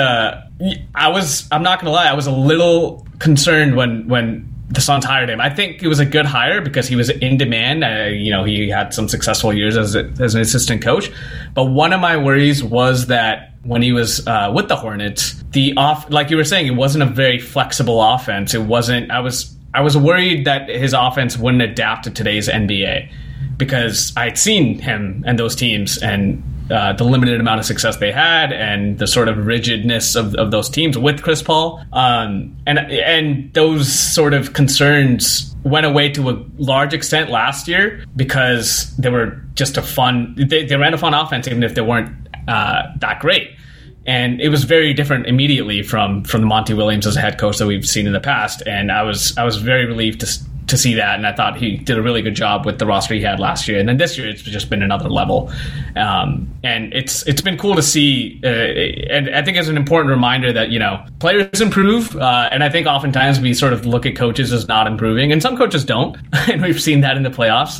not gonna lie, I was a little concerned when the Suns hired him. I think it was a good hire because he was in demand. He had some successful years as an assistant coach. But one of my worries was that when he was with the Hornets, like you were saying, it wasn't a very flexible offense. It wasn't. I was worried that his offense wouldn't adapt to today's NBA because I'd seen him and those teams, and the limited amount of success they had and the sort of rigidness of those teams with Chris Paul. And those sort of concerns went away to a large extent last year because they were just they ran a fun offense even if they weren't that great. And it was very different immediately from Monty Williams as a head coach that we've seen in the past. And I was very relieved to see that, and I thought he did a really good job with the roster he had last year. And then this year, it's just been another level, and it's been cool to see. And I think it's an important reminder that players improve, and I think oftentimes we sort of look at coaches as not improving, and some coaches don't, and we've seen that in the playoffs.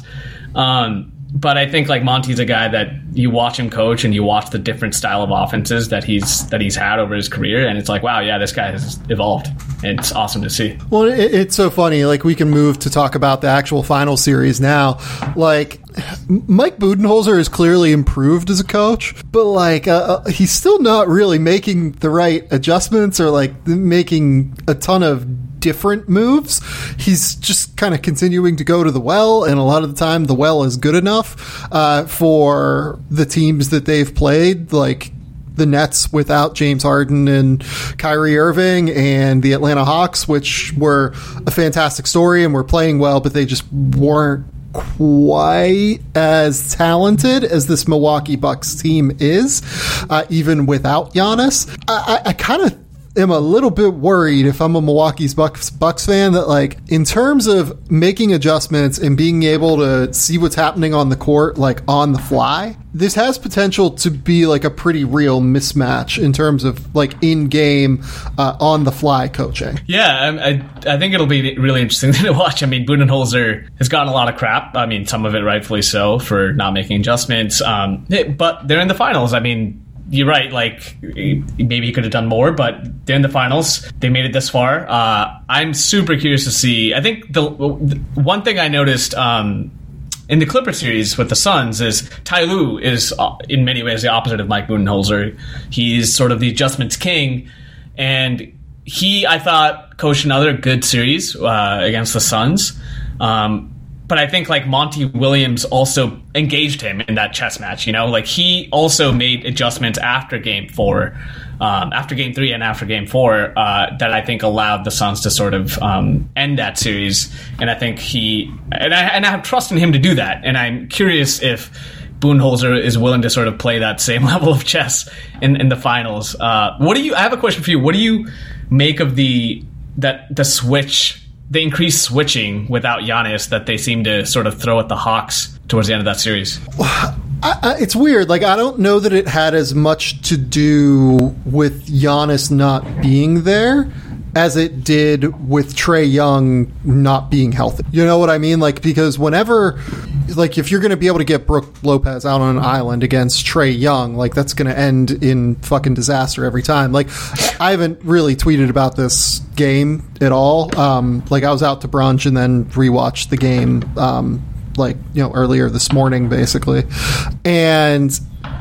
But I think like Monty's a guy that you watch him coach and you watch the different style of offenses that he's had over his career, and it's like, wow, yeah, this guy has evolved. And it's awesome to see. Well, it's so funny. Like, we can move to talk about the actual final series now. Like, Mike Budenholzer has clearly improved as a coach, but like he's still not really making the right adjustments or like making a ton of different moves. He's just kind of continuing to go to the well, and a lot of the time the well is good enough for the teams that they've played, like the Nets without James Harden and Kyrie Irving, and the Atlanta Hawks, which were a fantastic story and were playing well, but they just weren't quite as talented as this Milwaukee Bucks team is, even without Giannis. I kind of am a little bit worried if I'm a Milwaukee's Bucks fan that, like, in terms of making adjustments and being able to see what's happening on the court, like on the fly, this has potential to be like a pretty real mismatch in terms of like in-game, on the fly coaching. Yeah, I think it'll be really interesting to watch. I mean, Budenholzer has gotten a lot of crap. I mean, some of it rightfully so for not making adjustments. But they're in the finals. I mean, you're right, like, maybe he could have done more, but they're in the finals. They made it this far. I'm super curious to see. I think the one thing I noticed in the Clipper series with the Suns is Ty Lue is, in many ways, the opposite of Mike Budenholzer. He's sort of the adjustments king, and he, I thought, coached another good series against the Suns. But I think like Monty Williams also engaged him in that chess match, like he also made adjustments after game 4, after game 3 and after game 4, that I think allowed the Suns to sort of end that series. And I think I have trust in him to do that. And I'm curious if Budenholzer is willing to sort of play that same level of chess in the finals. I have a question for you. What do you make of the switch, the increased switching without Giannis that they seem to sort of throw at the Hawks towards the end of that series? It's weird. Like, I don't know that it had as much to do with Giannis not being there as it did with Trae Young not being healthy. You know what I mean? Like, because whenever, like, if you're going to be able to get Brook Lopez out on an island against Trae Young, like, that's going to end in fucking disaster every time. Like, I haven't really tweeted about this game at all. Like, I was out to brunch and then rewatched the game, earlier this morning, basically. And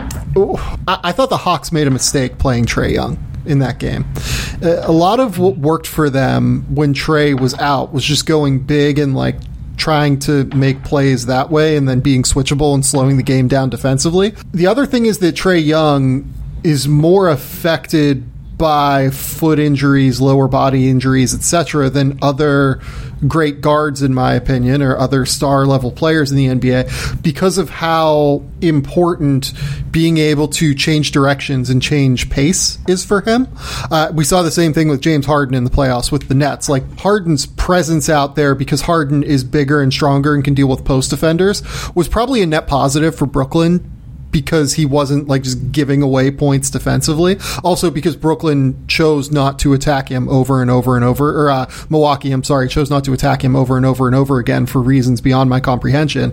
I thought the Hawks made a mistake playing Trae Young in that game. A lot of what worked for them when Trae was out was just going big and like trying to make plays that way and then being switchable and slowing the game down defensively. The other thing is that Trae Young is more affected by foot injuries, lower body injuries, etc., than other great guards, in my opinion, or other star level players in the NBA, because of how important being able to change directions and change pace is for him. We saw the same thing with James Harden in the playoffs with the Nets. Like, Harden's presence out there, because Harden is bigger and stronger and can deal with post defenders, was probably a net positive for Brooklyn, because he wasn't like just giving away points defensively. Also because Brooklyn chose not to attack him over and over and over, or Milwaukee, chose not to attack him over and over and over again for reasons beyond my comprehension.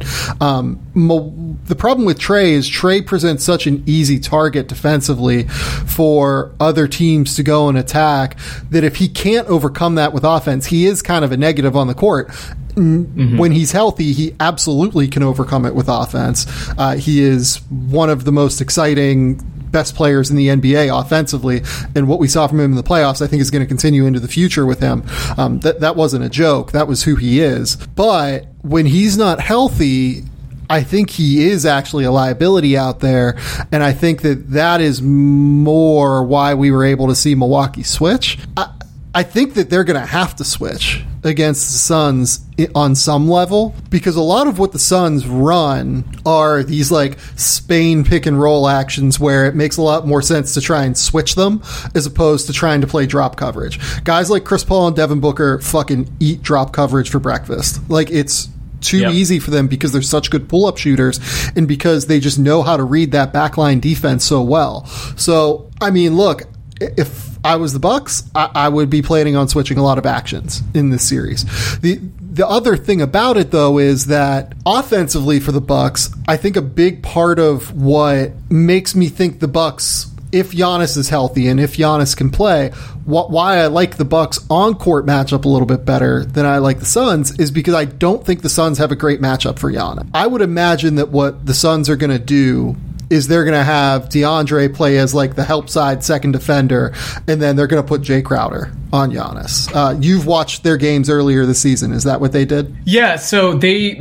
The problem with Trae is Trae presents such an easy target defensively for other teams to go and attack that if he can't overcome that with offense, he is kind of a negative on the court. Mm-hmm. When he's healthy, he absolutely can overcome it with offense. He is one of the most exciting, best players in the NBA offensively, and what we saw from him in the playoffs, I think, is going to continue into the future with him. That wasn't a joke. That was who he is. But when he's not healthy, I think he is actually a liability out there, and I think that is more why we were able to see Milwaukee switch. I think that they're going to have to switch against the Suns on some level, because a lot of what the Suns run are these like Spain pick and roll actions where it makes a lot more sense to try and switch them as opposed to trying to play drop coverage. Guys like Chris Paul and Devin Booker fucking eat drop coverage for breakfast. Like, it's too easy for them because they're such good pull-up shooters and because they just know how to read that backline defense so well. So, I mean, look, if I was the Bucks, I would be planning on switching a lot of actions in this series. The other thing about it, though, is that offensively for the Bucks, I think a big part of what makes me think the Bucks, if Giannis is healthy and if Giannis can play, why I like the Bucks on-court matchup a little bit better than I like the Suns is because I don't think the Suns have a great matchup for Giannis. I would imagine that what the Suns are going to do is they're going to have DeAndre play as like the help side second defender, and then they're going to put Jay Crowder on Giannis. You've watched their games earlier this season. Is that what they did? Yeah, so they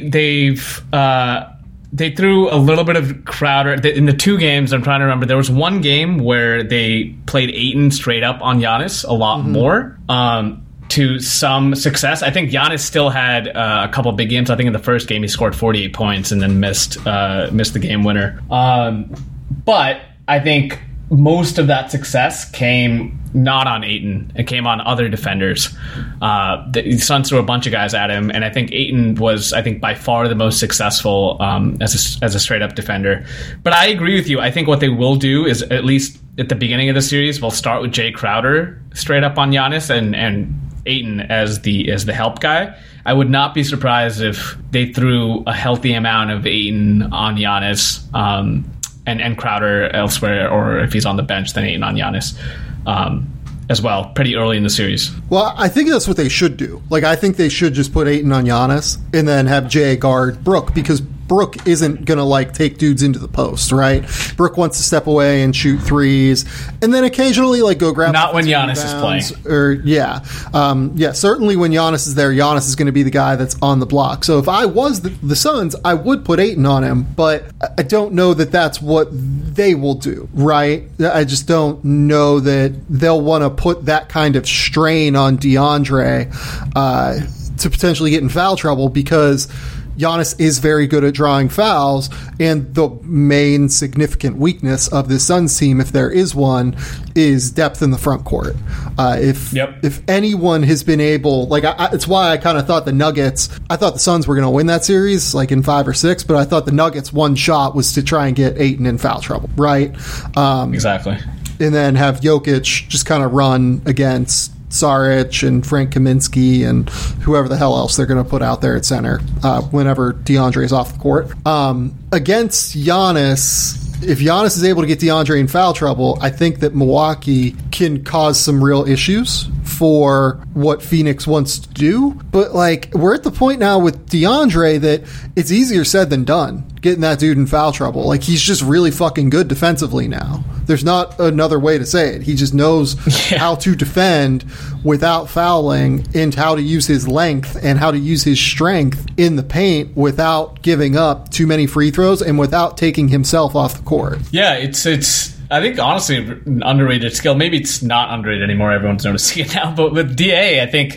threw a little bit of Crowder in the two games. I'm trying to remember. There was one game where they played Ayton straight up on Giannis a lot more. To some success. I think Giannis still had a couple big games. I think in the first game he scored 48 points and then missed the game winner. But I think most of that success came not on Ayton. It came on other defenders. The Suns threw a bunch of guys at him, and I think Ayton was, by far the most successful as a straight-up defender. But I agree with you. I think what they will do is, at least at the beginning of the series, we'll start with Jay Crowder straight up on Giannis and Ayton as the help guy. I would not be surprised if they threw a healthy amount of Ayton on Giannis and Crowder elsewhere, or if he's on the bench, then Ayton on Giannis as well, pretty early in the series. Well, I think that's what they should do. Like, I think they should just put Ayton on Giannis and then have Jay guard Brook, because Brook isn't going to, like, take dudes into the post, right? Brook wants to step away and shoot threes, and then occasionally, like, go grab... Not when Giannis is playing. Certainly when Giannis is there, Giannis is going to be the guy that's on the block. So if I was the Suns, I would put Ayton on him, but I don't know that that's what they will do, right? I just don't know that they'll want to put that kind of strain on DeAndre to potentially get in foul trouble, because Giannis is very good at drawing fouls, and the main significant weakness of this Suns team, if there is one, is depth in the front court. If anyone has been able, like, it's why I kind of thought I thought the Suns were going to win that series, like in 5 or 6, but I thought the Nuggets' one shot was to try and get Ayton in foul trouble, right? Exactly. And then have Jokic just kind of run against Saric and Frank Kaminsky and whoever the hell else they're going to put out there at center whenever DeAndre is off the court. Against Giannis, if Giannis is able to get DeAndre in foul trouble, I think that Milwaukee can cause some real issues for what Phoenix wants to do. But, like, we're at the point now with DeAndre that it's easier said than done getting that dude in foul trouble. Like, he's just really fucking good defensively now. There's not another way to say it. He just knows how to defend without fouling, and how to use his length and how to use his strength in the paint without giving up too many free throws and without taking himself off the court. Yeah, it's I think, honestly, an underrated skill. Maybe it's not underrated anymore. Everyone's noticing it now. But with DA, I think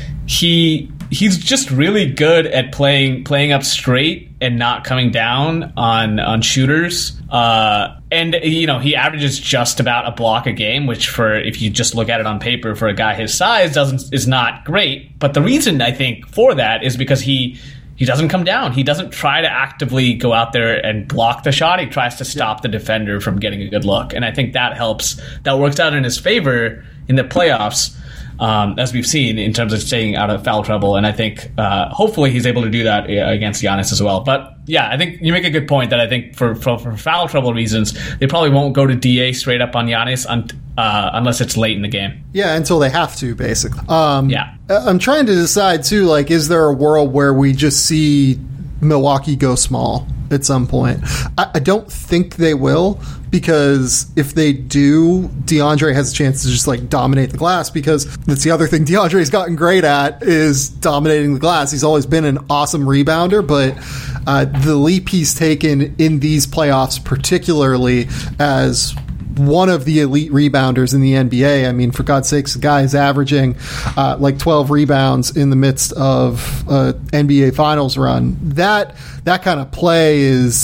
he's just really good at playing up straight and not coming down on shooters. And, you know, he averages just about a block a game, which, for if you just look at it on paper, for a guy his size, is not great. But the reason, I think, for that is because he doesn't come down. He doesn't try to actively go out there and block the shot. He tries to stop the defender from getting a good look. And I think that helps. That works out in his favor in the playoffs, as we've seen, in terms of staying out of foul trouble. And I think hopefully he's able to do that against Giannis as well. But yeah, I think you make a good point that I think for foul trouble reasons, they probably won't go to DA straight up on Giannis unless it's late in the game. Yeah, until they have to, basically. Yeah. I'm trying to decide, too, like, is there a world where we just see Milwaukee go small at some point. I don't think they will, because if they do, DeAndre has a chance to just like dominate the glass, because that's the other thing DeAndre's gotten great at, is dominating the glass. He's always been an awesome rebounder, but the leap he's taken in these playoffs, particularly as one of the elite rebounders in the NBA. I mean, for God's sakes, the guy is averaging like 12 rebounds in the midst of NBA Finals run. That kind of play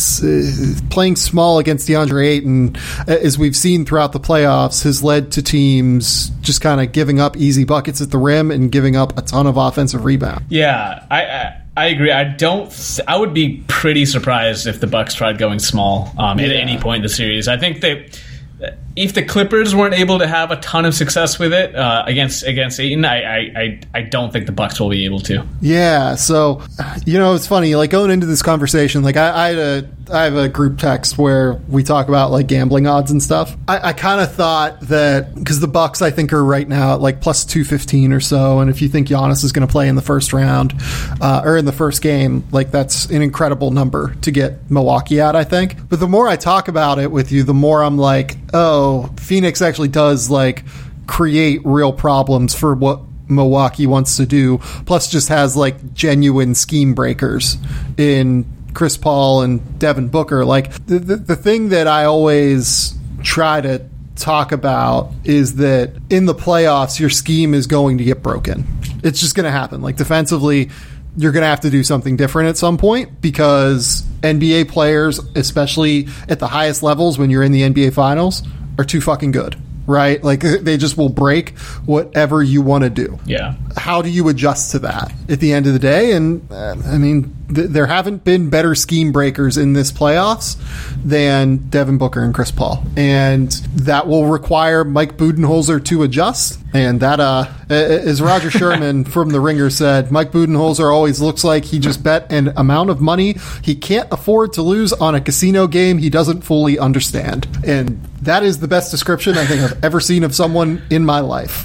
is playing small against DeAndre Ayton, as we've seen throughout the playoffs, has led to teams just kind of giving up easy buckets at the rim and giving up a ton of offensive rebound. Yeah, I agree. I would be pretty surprised if the Bucks tried going small at any point in the series. I think that if the Clippers weren't able to have a ton of success with it against Ayton, I don't think the Bucks will be able to. Yeah, so it's funny. Like, going into this conversation, like I have a group text where we talk about like gambling odds and stuff. I kind of thought that because the Bucks, I think, are right now at like plus 215 or so, and if you think Giannis is going to play in the first round or in the first game, like that's an incredible number to get Milwaukee at, I think. But the more I talk about it with you, the more I'm like, oh, Phoenix actually does like create real problems for what Milwaukee wants to do, plus just has like genuine scheme breakers in Chris Paul and Devin Booker. Like the thing that I always try to talk about is that in the playoffs, your scheme is going to get broken. It's just going to happen. Like, defensively, you're going to have to do something different at some point, because NBA players, especially at the highest levels when you're in the NBA Finals, are too fucking good, right? Like, they just will break whatever you want to do. Yeah. How do you adjust to that at the end of the day? And I mean, there haven't been better scheme breakers in this playoffs than Devin Booker and Chris Paul. And that will require Mike Budenholzer to adjust. And that, as Roger Sherman from The Ringer said, Mike Budenholzer always looks like he just bet an amount of money he can't afford to lose on a casino game he doesn't fully understand. And that is the best description I think I've ever seen of someone in my life.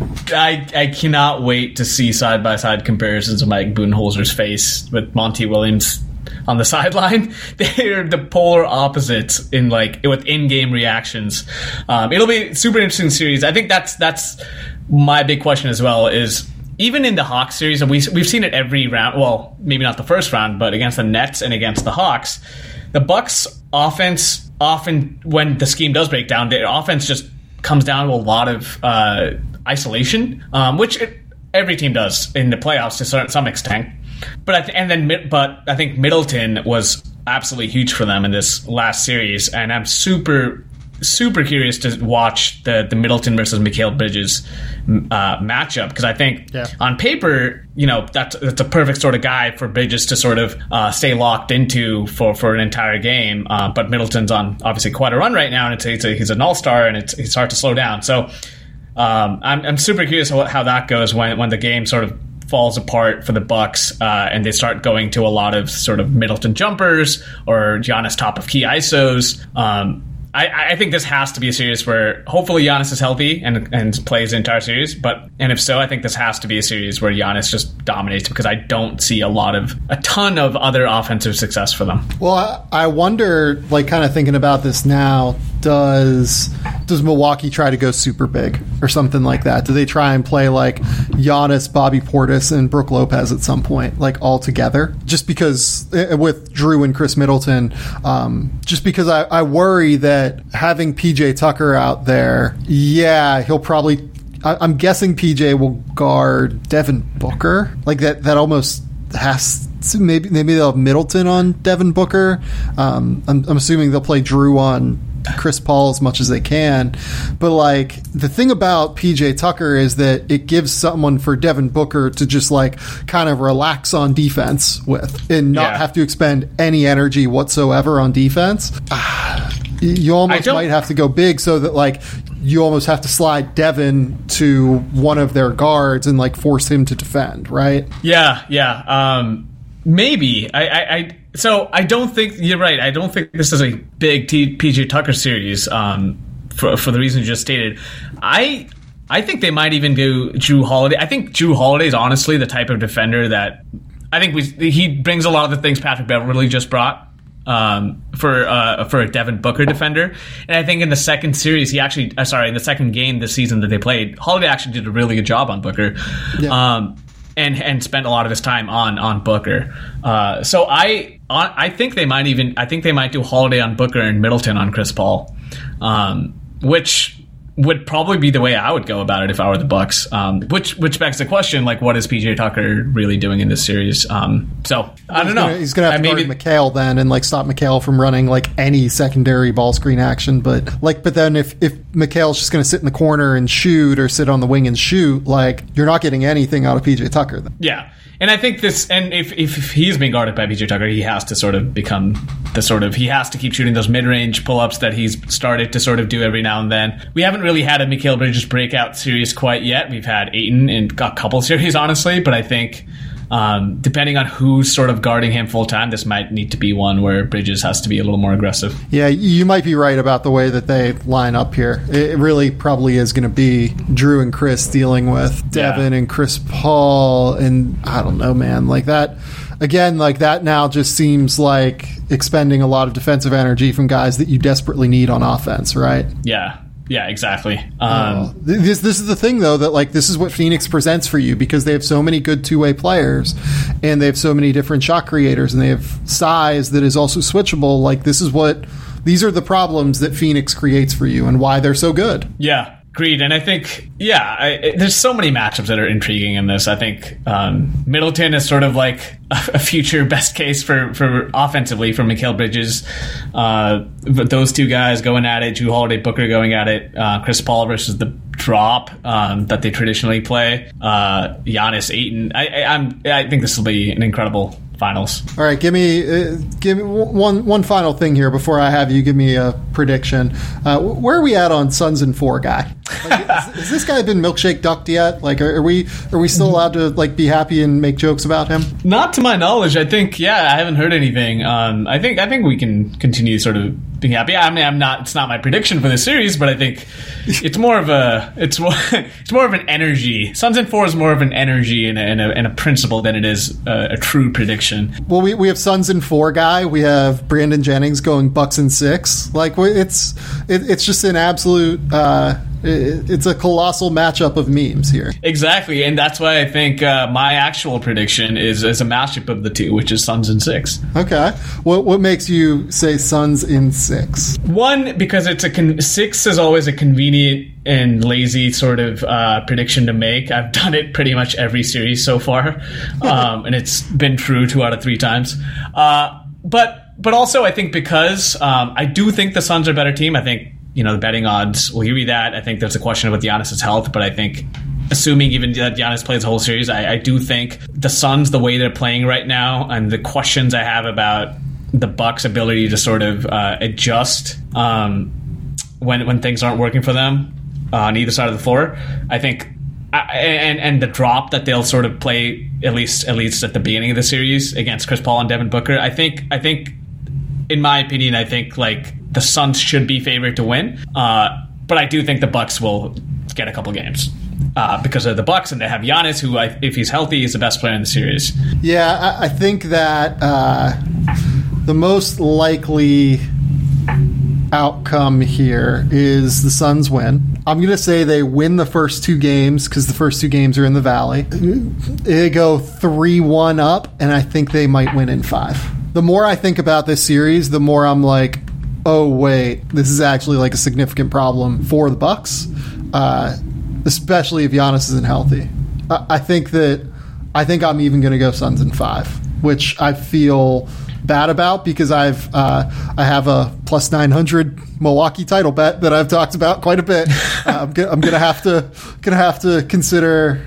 I cannot wait to see side-by-side comparisons of Mike Budenholzer's face with Monty Williams on the sideline. They're the polar opposites with in-game reactions. It'll be a super interesting series. I think that's my big question as well, is even in the Hawks series, and we've seen it every round, well, maybe not the first round, but against the Nets and against the Hawks, the Bucks offense, often when the scheme does break down, their offense just comes down to a lot of isolation, which every team does in the playoffs to some extent. But I think Middleton was absolutely huge for them in this last series, and I'm super curious to watch the Middleton versus Mikal Bridges matchup, because I think on paper, that's a perfect sort of guy for Bridges to sort of stay locked into for an entire game. But Middleton's on obviously quite a run right now, and he's an all-star, and it's hard to slow down. So I'm super curious how that goes when the game sort of falls apart for the Bucks, and they start going to a lot of sort of Middleton jumpers or Giannis top of key ISOs. I think this has to be a series where hopefully Giannis is healthy and plays the entire series. And if so, I think this has to be a series where Giannis just dominates, because I don't see a ton of other offensive success for them. Well, I wonder, like, kind of thinking about this now, does Milwaukee try to go super big or something like that? Do they try and play like Giannis, Bobby Portis, and Brook Lopez at some point, like all together? Just because with Drew and Chris Middleton, just because I worry that having PJ Tucker out there, he'll probably, I'm guessing PJ will guard Devin Booker. Like that almost has to, maybe they'll have Middleton on Devin Booker. I'm assuming they'll play Drew on Chris Paul as much as they can. But like, the thing about PJ Tucker is that it gives someone for Devin Booker to just like kind of relax on defense with, and not have to expend any energy whatsoever on defense. You almost might have to go big, so that like you almost have to slide Devin to one of their guards and like force him to defend, right? Maybe. So I don't think you're right. I don't think this is a big PJ Tucker series for the reason you just stated. I think they might even do Drew Holiday. I think Drew Holiday is honestly the type of defender that I think he brings a lot of the things Patrick Beverley just brought. for a Devin Booker defender. And I think in the second series, in the second game this season that they played, Holiday actually did a really good job on Booker. Yeah. And spent a lot of his time on Booker. So I think they might do Holiday on Booker and Middleton on Chris Paul, which would probably be the way I would go about it if I were the Bucks. Which begs the question, like, what is PJ Tucker really doing in this series? So I don't know. He's going to have to guard McHale then, and like stop McHale from running like any secondary ball screen action. But then if McHale's just going to sit in the corner and shoot, or sit on the wing and shoot, like, you're not getting anything out of PJ Tucker then. Yeah. And I think if he's being guarded by PJ Tucker, he has to sort of become he has to keep shooting those mid-range pull-ups that he's started to sort of do every now and then. We haven't really had a Mikal Bridges breakout series quite yet. We've had Ayton in a couple series, honestly, but I think depending on who's sort of guarding him full time, this might need to be one where Bridges has to be a little more aggressive. Yeah, you might be right about the way that they line up here. It really probably is going to be Drew and Chris dealing with Devin and Chris Paul, and I don't know, man, like that. Again, like that now just seems like expending a lot of defensive energy from guys that you desperately need on offense, right? Yeah. Yeah, exactly. This is the thing, though, that like this is what Phoenix presents for you, because they have so many good two-way players, and they have so many different shot creators, and they have size that is also switchable. Like these are the problems that Phoenix creates for you, and why they're so good. Yeah. Agreed. And I think, there's so many matchups that are intriguing in this. I think Middleton is sort of like a future best case for offensively for Mikal Bridges. Those two guys going at it, Drew Holiday, Booker going at it, Chris Paul versus the drop that they traditionally play, Giannis, Ayton. I think this will be an incredible finals. All right, give me one final thing here before I have you give me a prediction. Where are we at on Suns in 4 guy? Like, has this guy been milkshake ducked yet? Like, are we still allowed to like be happy and make jokes about him? Not to my knowledge. I think I haven't heard anything. I think we can continue sort of being happy. I mean, I'm not. It's not my prediction for the series, but I think it's more of an energy. Suns in 4 is more of an energy and a principle than it is a true prediction. Well, we have Suns in 4 guy. We have Brandon Jennings going Bucks in 6. Like, it's just an absolute. It's a colossal matchup of memes here. Exactly, and that's why I think my actual prediction is a mashup of the two, which is Suns in 6. Okay, what makes you say Suns in 6? One, because 6 is always a convenient and lazy sort of prediction to make. I've done it pretty much every series so far, and it's been true 2 out of 3 times. But also, I think because I do think the Suns are a better team. I think, the betting odds will give you that. I think there's a question about Giannis' health, but I think, assuming even that Giannis plays the whole series, I do think the Suns, the way they're playing right now, and the questions I have about the Bucks' ability to sort of adjust when things aren't working for them on either side of the floor, I think, and the drop that they'll sort of play at least at the beginning of the series against Chris Paul and Devin Booker, I think, in my opinion, I think like the Suns should be favored to win, but I do think the Bucks will get a couple games because of the Bucks, and they have Giannis, who, if he's healthy, is the best player in the series. Yeah, I think that the most likely outcome here is the Suns win. I'm going to say they win the first 2 games because the first 2 games are in the Valley. They go 3-1 up, and I think they might win in 5. The more I think about this series, the more I'm like, oh wait, this is actually like a significant problem for the Bucks, especially if Giannis isn't healthy. I think I'm even going to go Suns in 5, which I feel bad about because I have a plus 900 Milwaukee title bet that I've talked about quite a bit. I'm gonna have to consider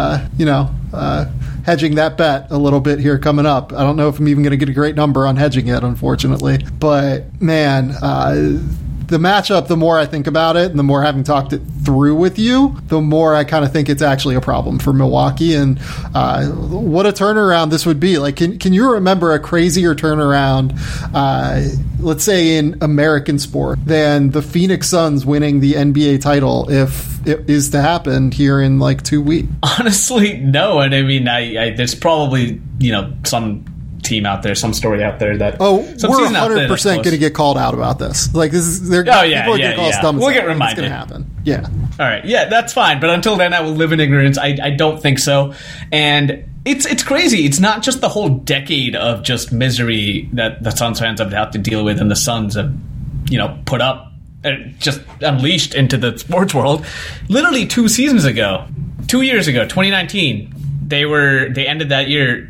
hedging that bet a little bit here coming up. I don't know if I'm even going to get a great number on hedging it, unfortunately. But man, the matchup, the more I think about it, and the more having talked it through with you, the more I kind of think it's actually a problem for Milwaukee. And what a turnaround this would be. Like, can you remember a crazier turnaround, let's say in American sport, than the Phoenix Suns winning the NBA title if it is to happen here in like 2 weeks? Honestly, no. And I mean, I there's probably, some team out there, some story out there that we're 100% going to get called out about this. Like this is people are going to call us dumb. We'll get reminded. It's going to happen. Yeah. All right. Yeah, that's fine. But until then, I will live in ignorance. I don't think so. And it's crazy. It's not just the whole decade of just misery that the Suns fans have had to deal with, and the Suns have, put up, just unleashed into the sports world. Literally 2 years ago, 2019, they ended that year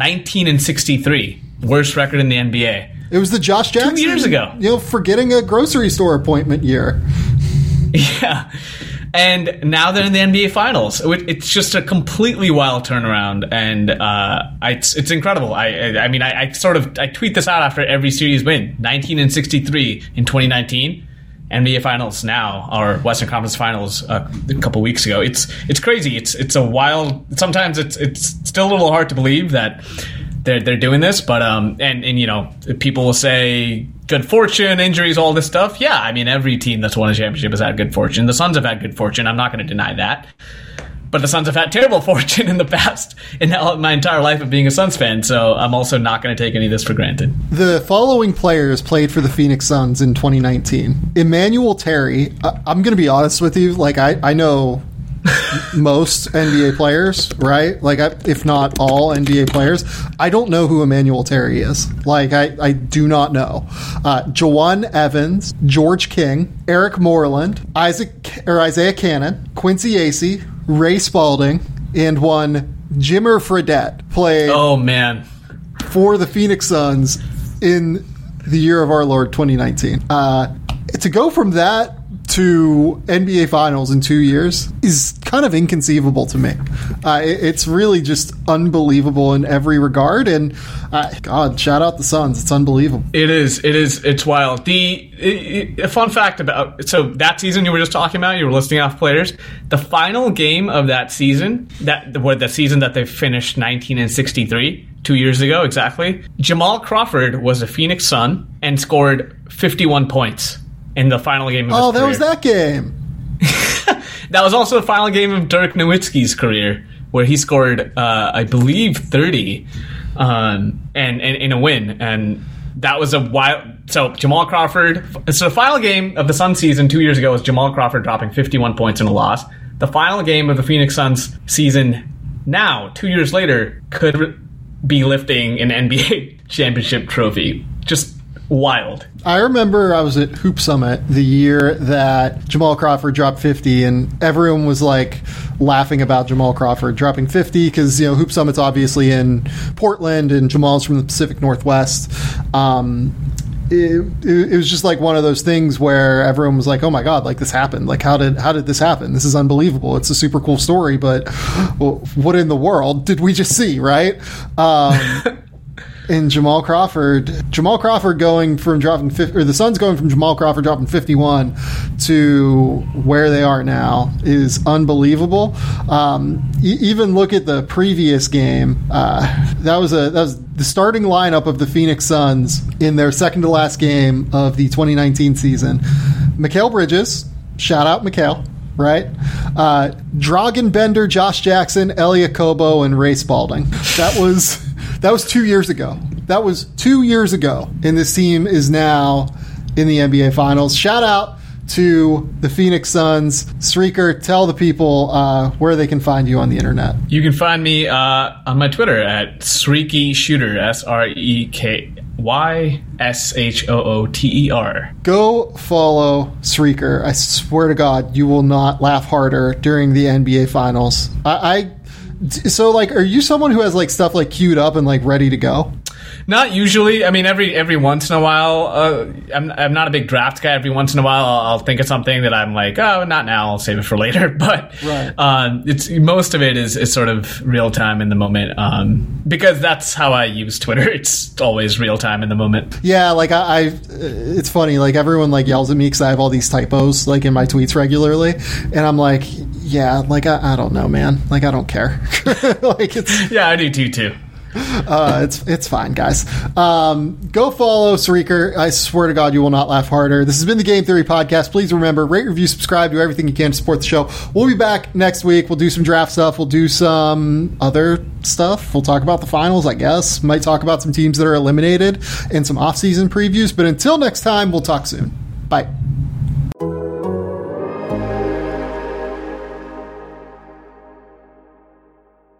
19-63, worst record in the NBA. It was the Josh Jackson 2 years ago. Forgetting a grocery store appointment year. Yeah. And now they're in the NBA Finals. It's just a completely wild turnaround, and it's incredible. I mean, I tweet this out after every series win. 19-63 in 2019. NBA Finals now, or Western Conference Finals a couple weeks ago. It's crazy. It's a wild. Sometimes it's still a little hard to believe that they're doing this, but and people will say good fortune, injuries, all this stuff. Yeah, I mean every team that's won a championship has had good fortune. The Suns have had good fortune. I'm not going to deny that. But the Suns have had terrible fortune in the past, in my entire life of being a Suns fan, so I'm also not going to take any of this for granted. The following players played for the Phoenix Suns in 2019. Emmanuel Terry, I'm going to be honest with you, like I know most NBA players, right? Like if not all NBA players. I don't know who Emmanuel Terry is. Like I do not know. Jawan Evans, George King, Eric Moreland, Isaiah Cannon, Quincy Acey, Ray Spalding, and one Jimmer Fredette played for the Phoenix Suns in the year of our Lord 2019. To go from that to NBA Finals in 2 years is kind of inconceivable to me. It's really just unbelievable in every regard, and God, shout out the Suns. It's unbelievable. It is. It's wild. A fun fact about that season you were just talking about, you were listing off players. The final game of that season, the season that they finished 19-63, 2 years ago exactly, Jamal Crawford was a Phoenix Sun and scored 51 points. In the final game of his career. Was that game. That was also the final game of Dirk Nowitzki's career, where he scored, I believe, 30 and in a win. And that was a wild... So Jamal Crawford... So the final game of the Suns season 2 years ago was Jamal Crawford dropping 51 points in a loss. The final game of the Phoenix Suns season now, 2 years later, could be lifting an NBA championship trophy. Just... wild. I remember I was at Hoop Summit the year that Jamal Crawford dropped 50, and everyone was like laughing about Jamal Crawford dropping 50 because Hoop Summit's obviously in Portland and Jamal's from the Pacific Northwest. It was just like one of those things where everyone was like, "Oh my God, like this happened! Like how did this happen? This is unbelievable! It's a super cool story, but what in the world did we just see?" Right? And Jamal Crawford going from dropping 50, or the Suns going from Jamal Crawford dropping 51 to where they are now is unbelievable. Even look at the previous game. That was the starting lineup of the Phoenix Suns in their second to last game of the 2019 season. Mikal Bridges, shout out Mikal, right? Dragan Bender, Josh Jackson, Elie Okobo, and Ray Spalding. That was 2 years ago. That was 2 years ago. And this team is now in the NBA Finals. Shout out to the Phoenix Suns. Sreeker, tell the people where they can find you on the internet. You can find me on my Twitter at Sreeky Shooter, SREKYSHOOTER. Go follow Sreeker. I swear to God, you will not laugh harder during the NBA Finals. So, like, are you someone who has, like, stuff, like, queued up and, like, ready to go? Not usually. I mean, every once in a while, I'm not a big draft guy. Every once in a while, I'll think of something that I'm like, oh, not now. I'll save it for later. But right. It's most of it is sort of real time in the moment, because that's how I use Twitter. It's always real time in the moment. Yeah, like it's funny. Like everyone like yells at me because I have all these typos like in my tweets regularly, and I'm like, yeah, like I don't know, man. Like I don't care. Like it's yeah, I do too. It's fine, guys. Go follow Sarikar. I swear to God, you will not laugh harder. This has been the Game Theory Podcast. Please remember, rate, review, subscribe, do everything you can to support the show. We'll be back next week. We'll do some draft stuff. We'll do some other stuff. We'll talk about the finals, I guess. Might talk about some teams that are eliminated and some off-season previews. But until next time, we'll talk soon. Bye.